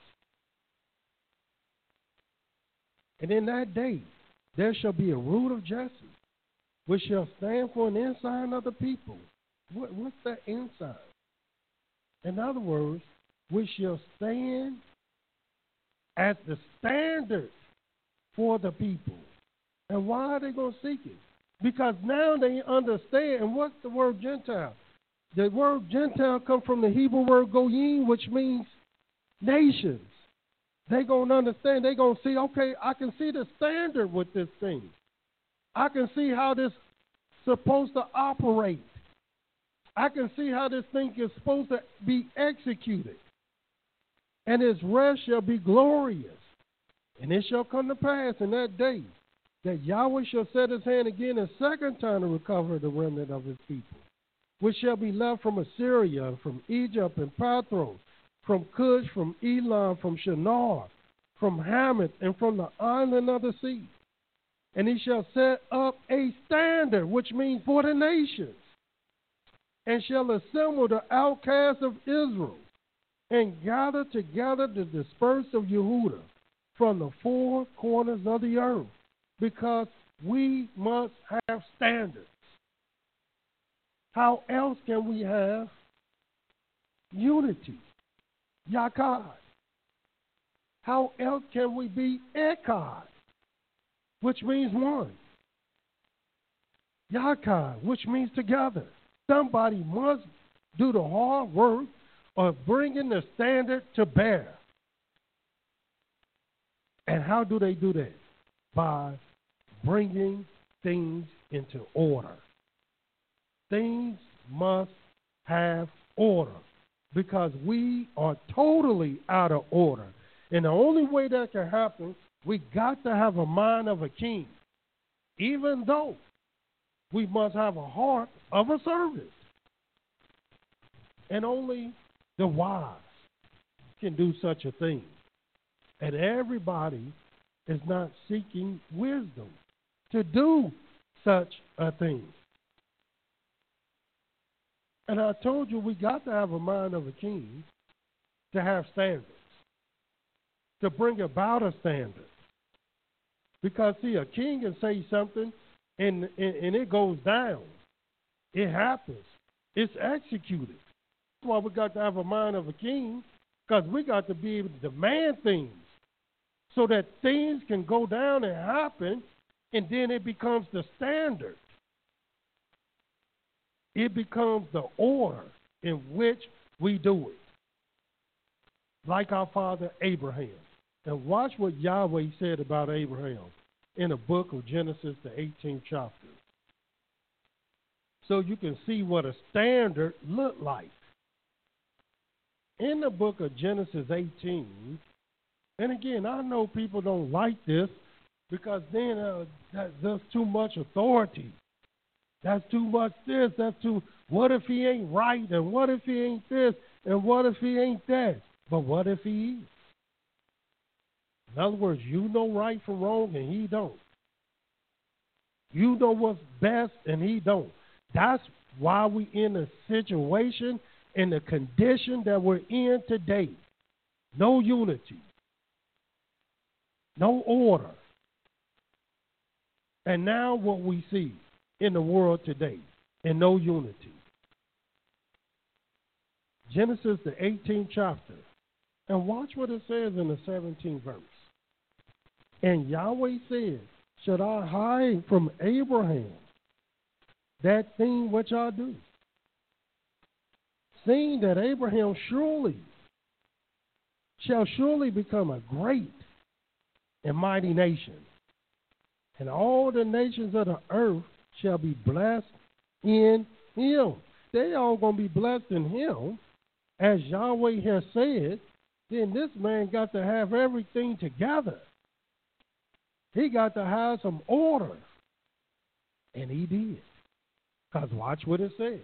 And in that day, there shall be a root of Jesse, which shall stand for an ensign of the people. What's that ensign? In other words, which shall stand as the standard for the people. And why are they going to seek it? Because now they understand. And what's the word Gentile? The word Gentile comes from the Hebrew word goyim, which means nations. They're going to understand. They're going to see, okay, I can see the standard with this thing. I can see how this is supposed to operate. I can see how this thing is supposed to be executed. And his rest shall be glorious. And it shall come to pass in that day that Yahweh shall set his hand again a second time to recover the remnant of his people, which shall be left from Assyria, from Egypt and Pathros, from Cush, from Elam, from Shinar, from Hamath, and from the island of the sea. And he shall set up a standard, which means for the nations, and shall assemble the outcasts of Israel, and gather together the dispersed of Yehudah from the four corners of the earth, because we must have standards. How else can we have unity? Yakad. How else can we be Echad, which means one? Yakad, which means together. Somebody must do the hard work of bringing the standard to bear. And how do they do that? By bringing things into order. Things must have order, because we are totally out of order. And the only way that can happen, we got to have a mind of a king, even though we must have a heart of a servant. And only the wise can do such a thing. And everybody is not seeking wisdom to do such a thing. And I told you we got to have a mind of a king to have standards, to bring about a standard. Because, see, a king can say something and it goes down. It happens. It's executed. That's why we got to have a mind of a king, because we got to be able to demand things so that things can go down and happen, and then it becomes the standard. It becomes the order in which we do it. Like our father Abraham. And watch what Yahweh said about Abraham in the book of Genesis, the 18th chapter. So you can see what a standard looked like. In the book of Genesis 18, and again, I know people don't like this, because then that's too much authority. That's too much this. That's too, what if he ain't right? And what if he ain't this? And what if he ain't that? But what if he is? In other words, you know right from wrong and he don't. You know what's best and he don't. That's why we in the situation and the condition that we're in today. No unity. No order. And now what we see in the world today, and no unity. Genesis, the 18th chapter. And watch what it says in the 17th verse. And Yahweh said, should I hide from Abraham that thing which I do? Seeing that Abraham shall surely become a great and mighty nation, and all the nations of the earth shall be blessed in him. They all going to be blessed in him, as Yahweh has said. Then this man got to have everything together. He got to have some order. And he did. Because watch what it says.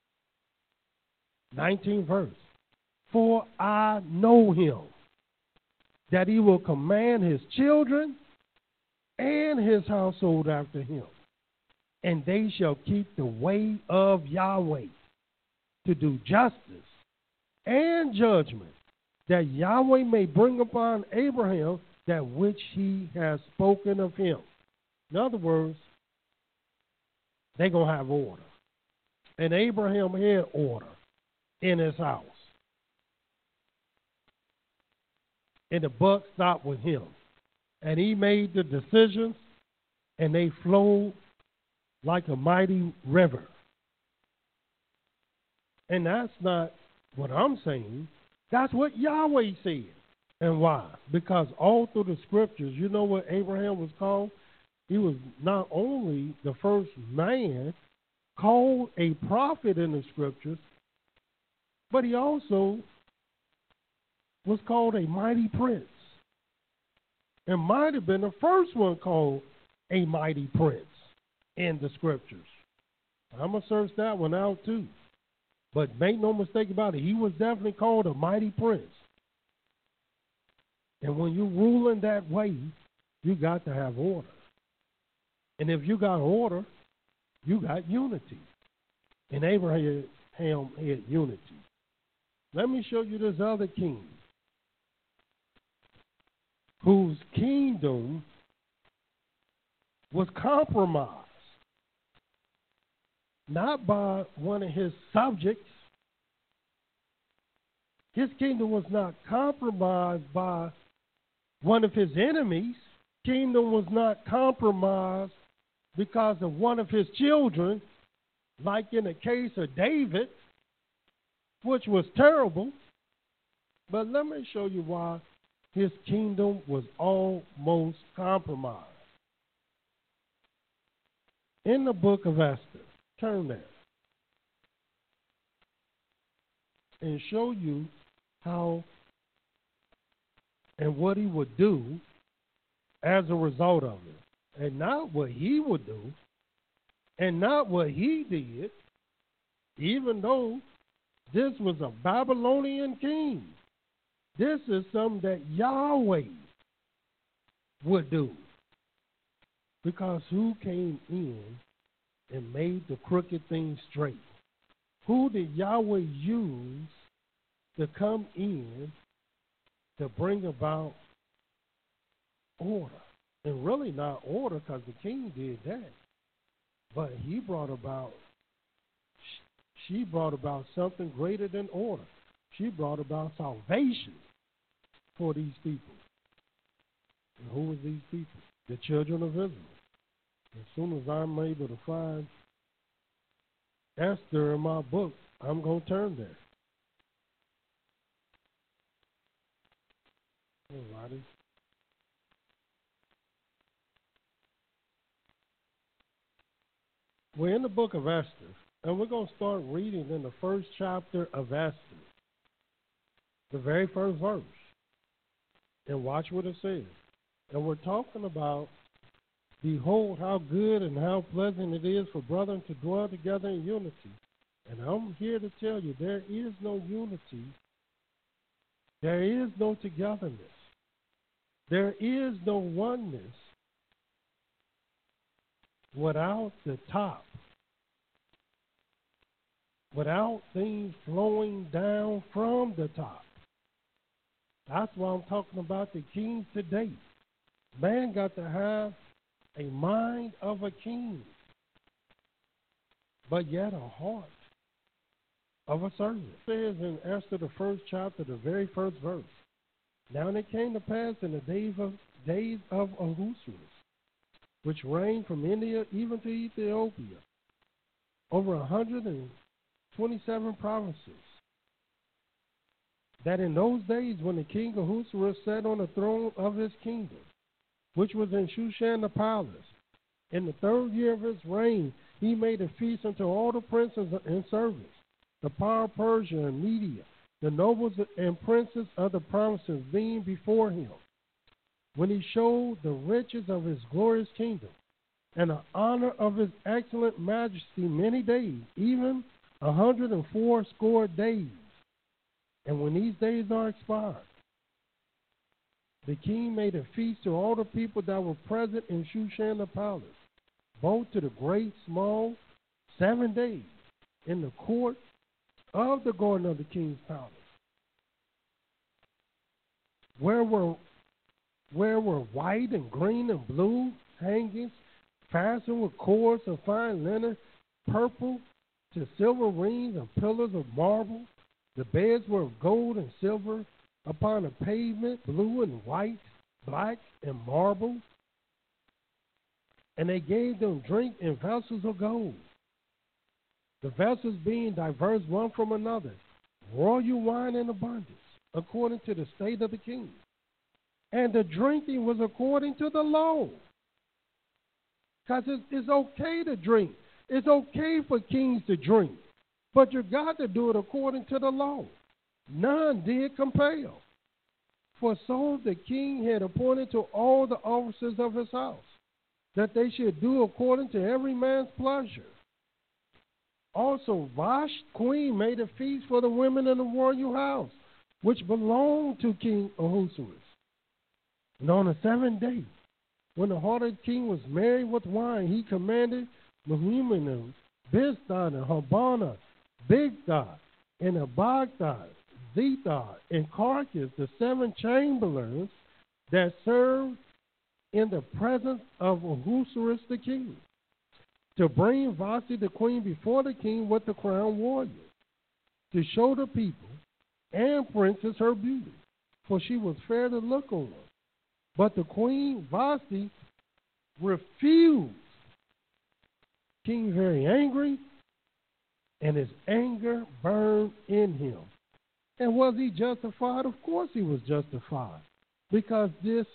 19th verse. For I know him, that he will command his children and his household after him, and they shall keep the way of Yahweh to do justice and judgment, that Yahweh may bring upon Abraham that which he has spoken of him. In other words, they're going to have order. And Abraham had order in his house. And the buck stopped with him. And he made the decisions, and they flowed like a mighty river. And that's not what I'm saying. That's what Yahweh said. And why? Because all through the scriptures, you know what Abraham was called? He was not only the first man called a prophet in the scriptures, but he also was called a mighty prince. And might have been the first one called a mighty prince in the scriptures. I'm going to search that one out too. But make no mistake about it, he was definitely called a mighty prince. And when you're ruling that way, you got to have order. And if you got order, you got unity. And Abraham had unity. Let me show you this other king, whose kingdom was compromised, not by one of his subjects. His kingdom was not compromised by one of his enemies. Kingdom was not compromised because of one of his children, like in the case of David, which was terrible. But let me show you why his kingdom was almost compromised. In the book of Esther, turn there, and show you how and what he would do as a result of it. And not what he would do, and not what he did, even though this was a Babylonian king. This is something that Yahweh would do. Because who came in and made the crooked thing straight? Who did Yahweh use to come in to bring about order? And really not order, because the king did that. But he brought about, she brought about something greater than order. She brought about salvation for these people. And who were these people? The children of Israel. As soon as I'm able to find Esther in my book, I'm going to turn there. All righty. We're in the book of Esther, and we're going to start reading in the first chapter of Esther, the very first verse. And watch what it says. And we're talking about, behold, how good and how pleasant it is for brethren to dwell together in unity. And I'm here to tell you, there is no unity. There is no togetherness. There is no oneness without the top, without things flowing down from the top. That's why I'm talking about the king today. Man got to have a mind of a king, but yet a heart of a servant. It says in Esther, the first chapter, the very first verse, now it came to pass in the days of Ahasuerus, which reigned from India even to Ethiopia, over 127 provinces, that in those days when the king Ahasuerus sat on the throne of his kingdom, which was in Shushan the palace, in the 3rd year of his reign, he made a feast unto all the princes and servants, the power of Persia and Media, the nobles and princes of the provinces being before him, when he showed the riches of his glorious kingdom and the honor of his excellent majesty many days, even 180 days. And when these days are expired, the king made a feast to all the people that were present in Shushan the palace, both to the great, small, 7 days, in the court of the garden of the king's palace, where were white and green and blue hangings fastened with cords of fine linen, purple to silver rings and pillars of marble. The beds were of gold and silver, upon a pavement, blue and white, black and marble. And they gave them drink in vessels of gold, the vessels being diverse one from another, royal wine in abundance, according to the state of the king. And the drinking was according to the law. Because it's okay to drink. It's okay for kings to drink. But you got to do it according to the law. None did compel. For so the king had appointed to all the officers of his house, that they should do according to every man's pleasure. Also, Vashti, queen, made a feast for the women in the royal house, which belonged to King Ahasuerus. And on the 7th day, when the heart of the king was merry with wine, he commanded Mehuman, Biztha, and Harbona, Bigtha, and Abagtha, Zethar, and Carcass, the 7 chamberlains that served in the presence of Ahasuerus the king, to bring Vashti the queen before the king with the crown warrior, to show the people and princes her beauty, for she was fair to look on. But the queen Vashti refused. King very angry, and his anger burned in him. And was he justified? Of course he was justified, because this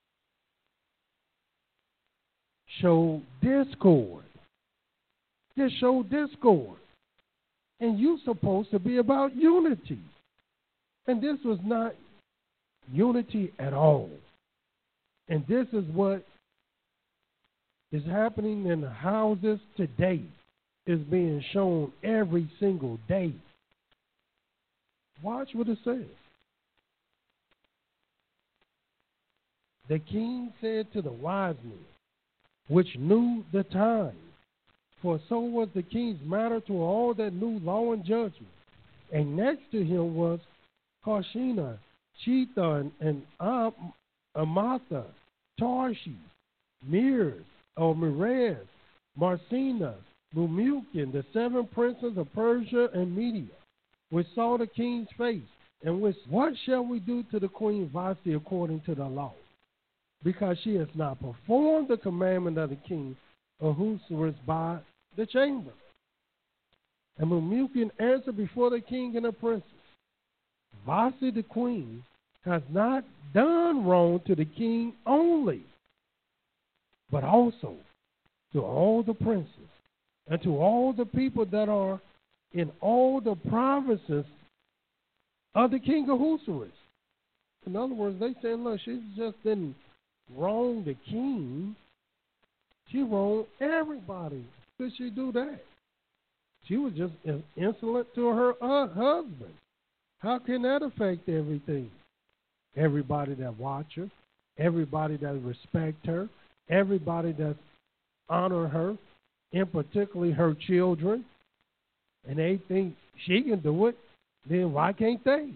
showed discord. This showed discord. And you're supposed to be about unity. And this was not unity at all. And this is what is happening in the houses today. Is being shown every single day. Watch what it says. The king said to the wise men, which knew the time, for so was the king's matter to all that knew law and judgment. And next to him was Karshena, Shetha, and Amatha, Tarshish, Meres, Marsena, Memucan, the 7 princes of Persia and Media, which saw the king's face, and which, what shall we do to the queen Vashti according to the law? Because she has not performed the commandment of the king Ahasuerus by the chamber. And Memucan answered before the king and the princes, Vashti the queen has not done wrong to the king only, but also to all the princes and to all the people that are in all the provinces of the king Ahasuerus. In other words, they say, look, she just didn't wrong the king. She wronged everybody. Could she do that? She was just insolent to her husband. How can that affect everything? Everybody that watch her, everybody that respect her, everybody that honor her, and particularly her children, and they think she can do it, then why can't they?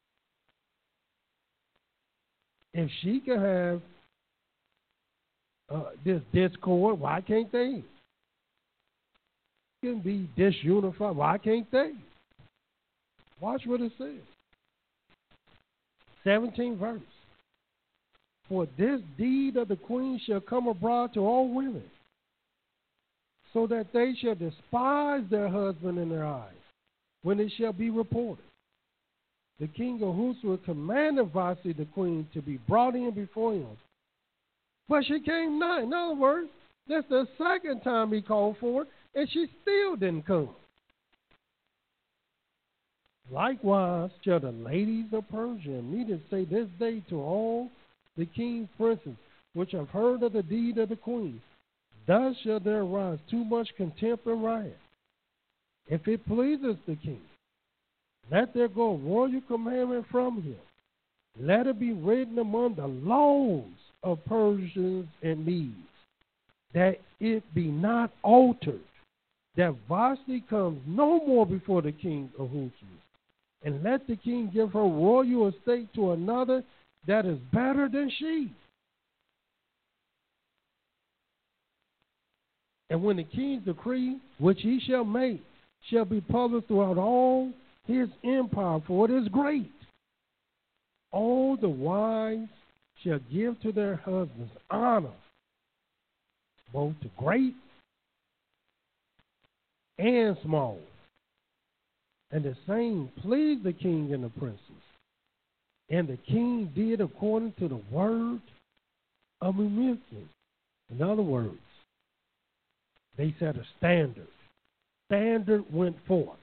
If she can have this discord, why can't they? Can be disunified, why can't they? Watch what it says. 17th verse. For this deed of the queen shall come abroad to all women, so that they shall despise their husband in their eyes, when it shall be reported. The king of Ahasuerus commanded Vashti the queen to be brought in before him, but she came not. In other words, that's the second time he called for her, and she still didn't come. Likewise shall the ladies of Persia immediately say this day to all the king's princes, which have heard of the deed of the queen, thus shall there arise too much contempt and riot. If it pleases the king, let there go a royal commandment from him. Let it be written among the laws of Persians and Medes, that it be not altered, that Vashti comes no more before the king of Ahasuerus, and let the king give her royal estate to another that is better than she. And when the king's decree, which he shall make, shall be published throughout all his empire, for it is great, all the wives shall give to their husbands honor, both to great and small. And the same pleased the king and the princes. And the king did according to the word of Memphis. In other words, they set a standard. Standard went forth.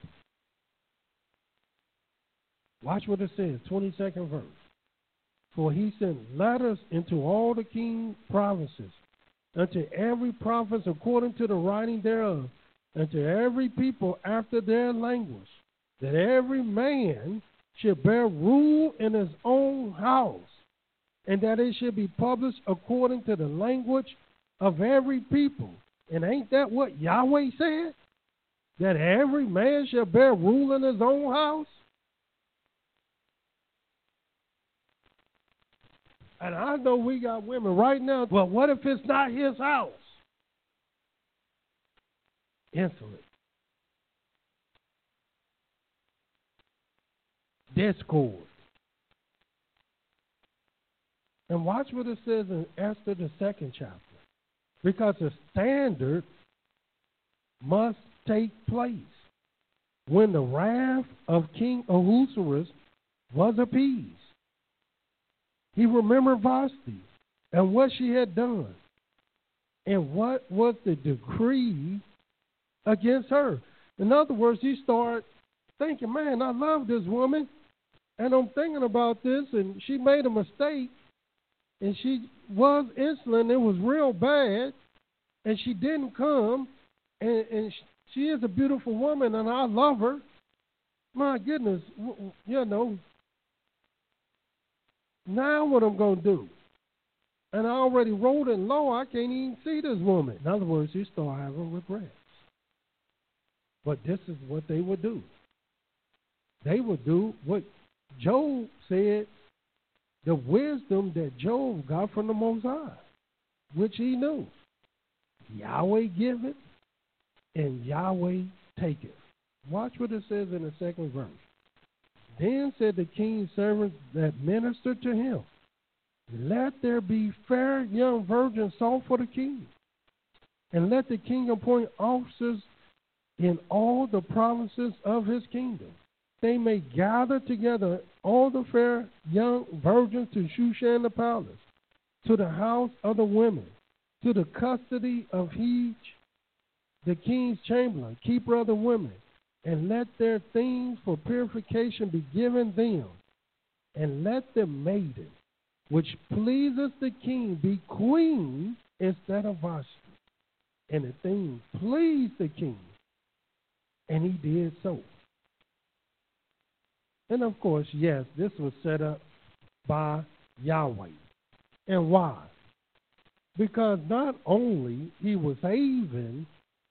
Watch what it says, 22nd verse. For he sent letters into all the king's provinces, unto every province according to the writing thereof, and to every people after their language, that every man should bear rule in his own house, and that it should be published according to the language of every people. And ain't that what Yahweh said? That every man shall bear rule in his own house? And I know we got women right now, well, what if it's not his house? Insolent. Discord. And watch what it says in Esther, the 2nd chapter. Because the standard must take place when the wrath of King Ahasuerus was appeased. He remembered Vashti and what she had done, and what was the decree against her. In other words, he started thinking, man, I love this woman, and I'm thinking about this, and she made a mistake, and she was insolent. It was real bad, and she didn't come, and she is a beautiful woman, and I love her. My goodness, you know, now what I'm going to do? And I already wrote in law, I can't even see this woman. In other words, you start having regrets. But this is what they would do. They would do what Job said, the wisdom that Job got from the Most High, which he knew. Yahweh giveth, and Yahweh taketh. Watch what it says in the 2nd verse. Then said the king's servants that ministered to him, let there be fair young virgins sought for the king, and let the king appoint officers in all the provinces of his kingdom. They may gather together all the fair young virgins to Shushan the palace, to the house of the women, to the custody of Hej, the king's chamberlain, keeper of the women, and let their things for purification be given them, and let the maiden, which pleases the king, be queen instead of Vashti. And the thing pleased the king, and he did so. And of course, yes, this was set up by Yahweh. And why? Because not only he was saving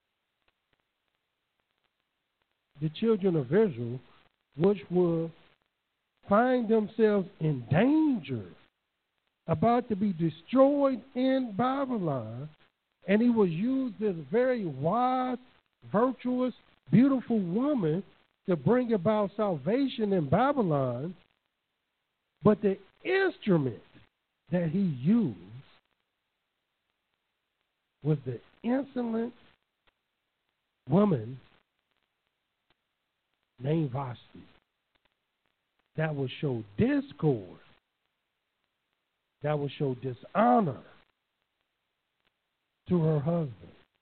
the children of Israel, which will find themselves in danger, about to be destroyed in Babylon, and he was used this very wise, virtuous, beautiful woman to bring about salvation in Babylon, but the instrument that he used was the insolent woman named Vashti that would show discord, that would show dishonor to her husband,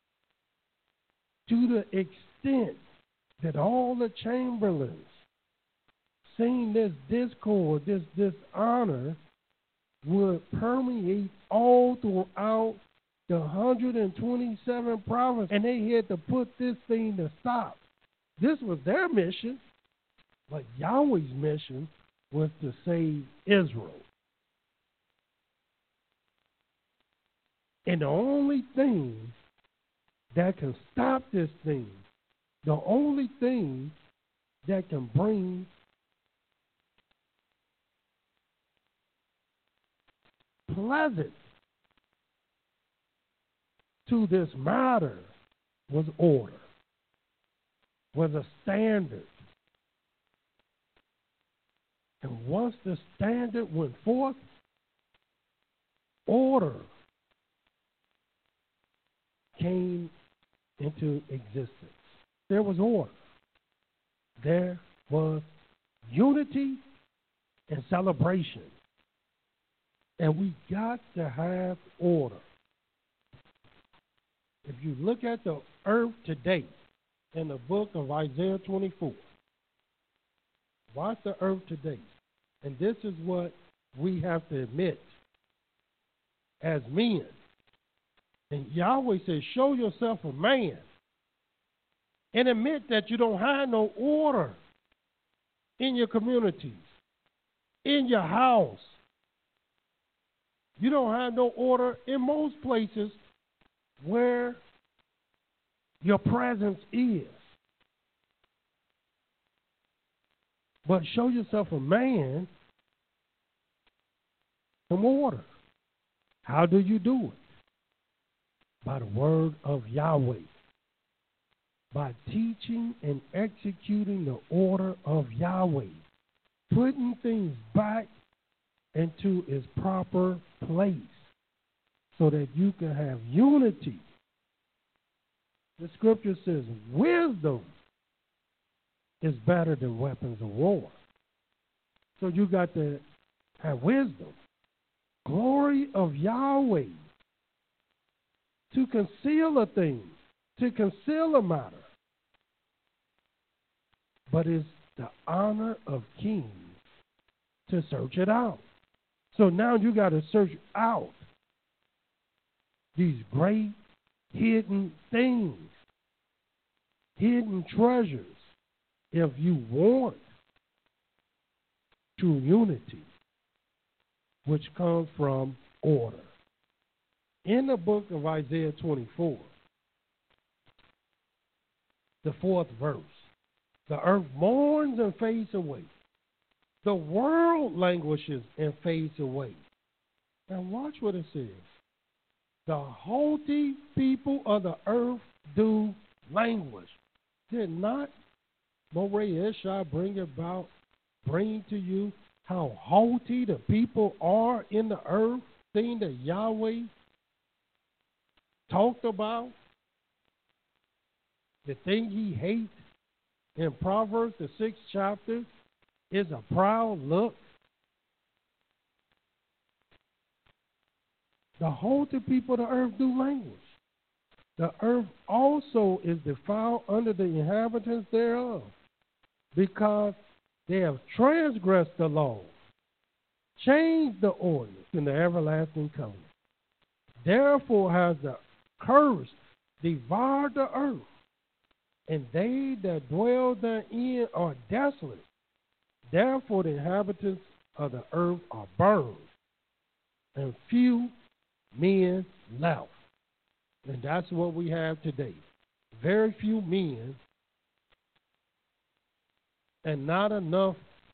to the extent that all the chamberlains, seeing this discord, this dishonor, would permeate all throughout the 127 provinces, and they had to put this thing to stop. This was their mission, but Yahweh's mission was to save Israel. And the only thing that can stop this thing, the only thing that can bring pleasant to this matter was order, was a standard. And once the standard went forth, order came into existence. There was order. There was unity and celebration. And we got to have order. If you look at the earth today in the book of Isaiah 24, watch the earth today. And this is what we have to admit as men. And Yahweh says, show yourself a man and admit that you don't have no order in your communities, in your house. You don't have no order in most places where your presence is. But show yourself a man, some order. How do you do it? By the word of Yahweh. By teaching and executing the order of Yahweh. Putting things back into its proper place so that you can have unity. The scripture says wisdom is better than weapons of war. So you got to have wisdom. Glory of Yahweh. To conceal a thing, to conceal a matter. But it's the honor of kings to search it out. So now you got to search out these great hidden things, hidden treasures, if you want true unity, which comes from order. In the book of Isaiah 24, the 4th verse, the earth mourns and fades away. The world languishes and fades away. And watch what it says. The haughty people of the earth do languish. Did not Moreh Eshai bring to you how haughty the people are in the earth, thing that Yahweh talked about, the thing he hates in Proverbs, the 6th chapter, is a proud look. The haughty people of the earth do languish. The earth also is defiled under the inhabitants thereof, because they have transgressed the law, changed the ordinance in the everlasting covenant. Therefore has the curse devoured the earth, and they that dwell therein are desolate. Therefore the inhabitants of the earth are burned, and few men left. And that's what we have today. Very few men and not enough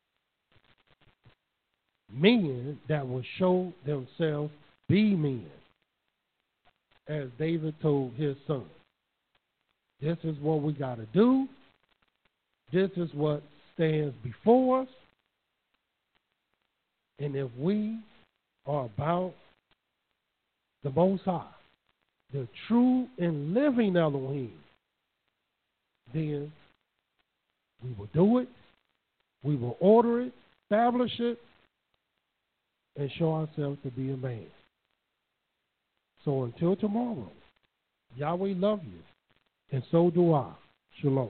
men that will show themselves be men, as David told his son. This is what we got to do. This is what stands before us. And if we are about the Most High, the true and living Elohim, then we will do it, we will order it, establish it, and show ourselves to be a man. So until tomorrow, Yahweh love you, and so do I. Shalom.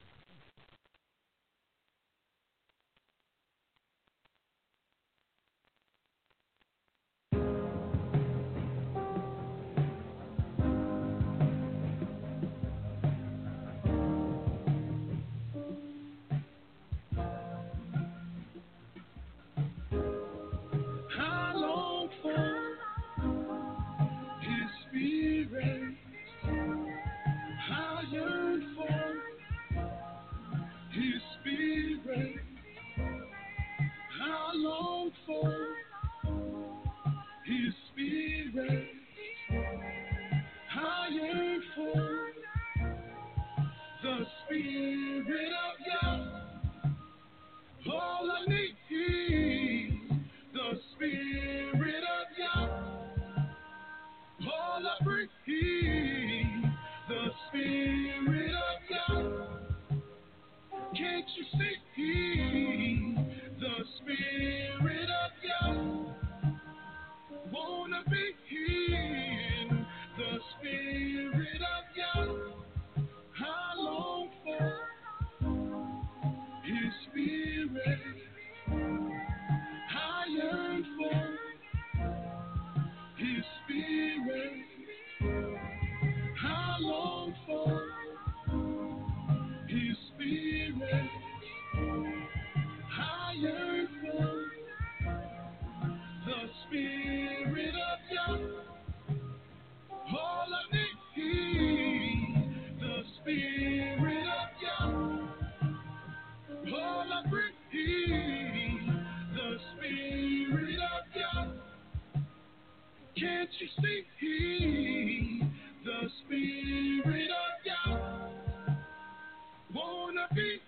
Can't you see the Spirit of Yah? Wanna be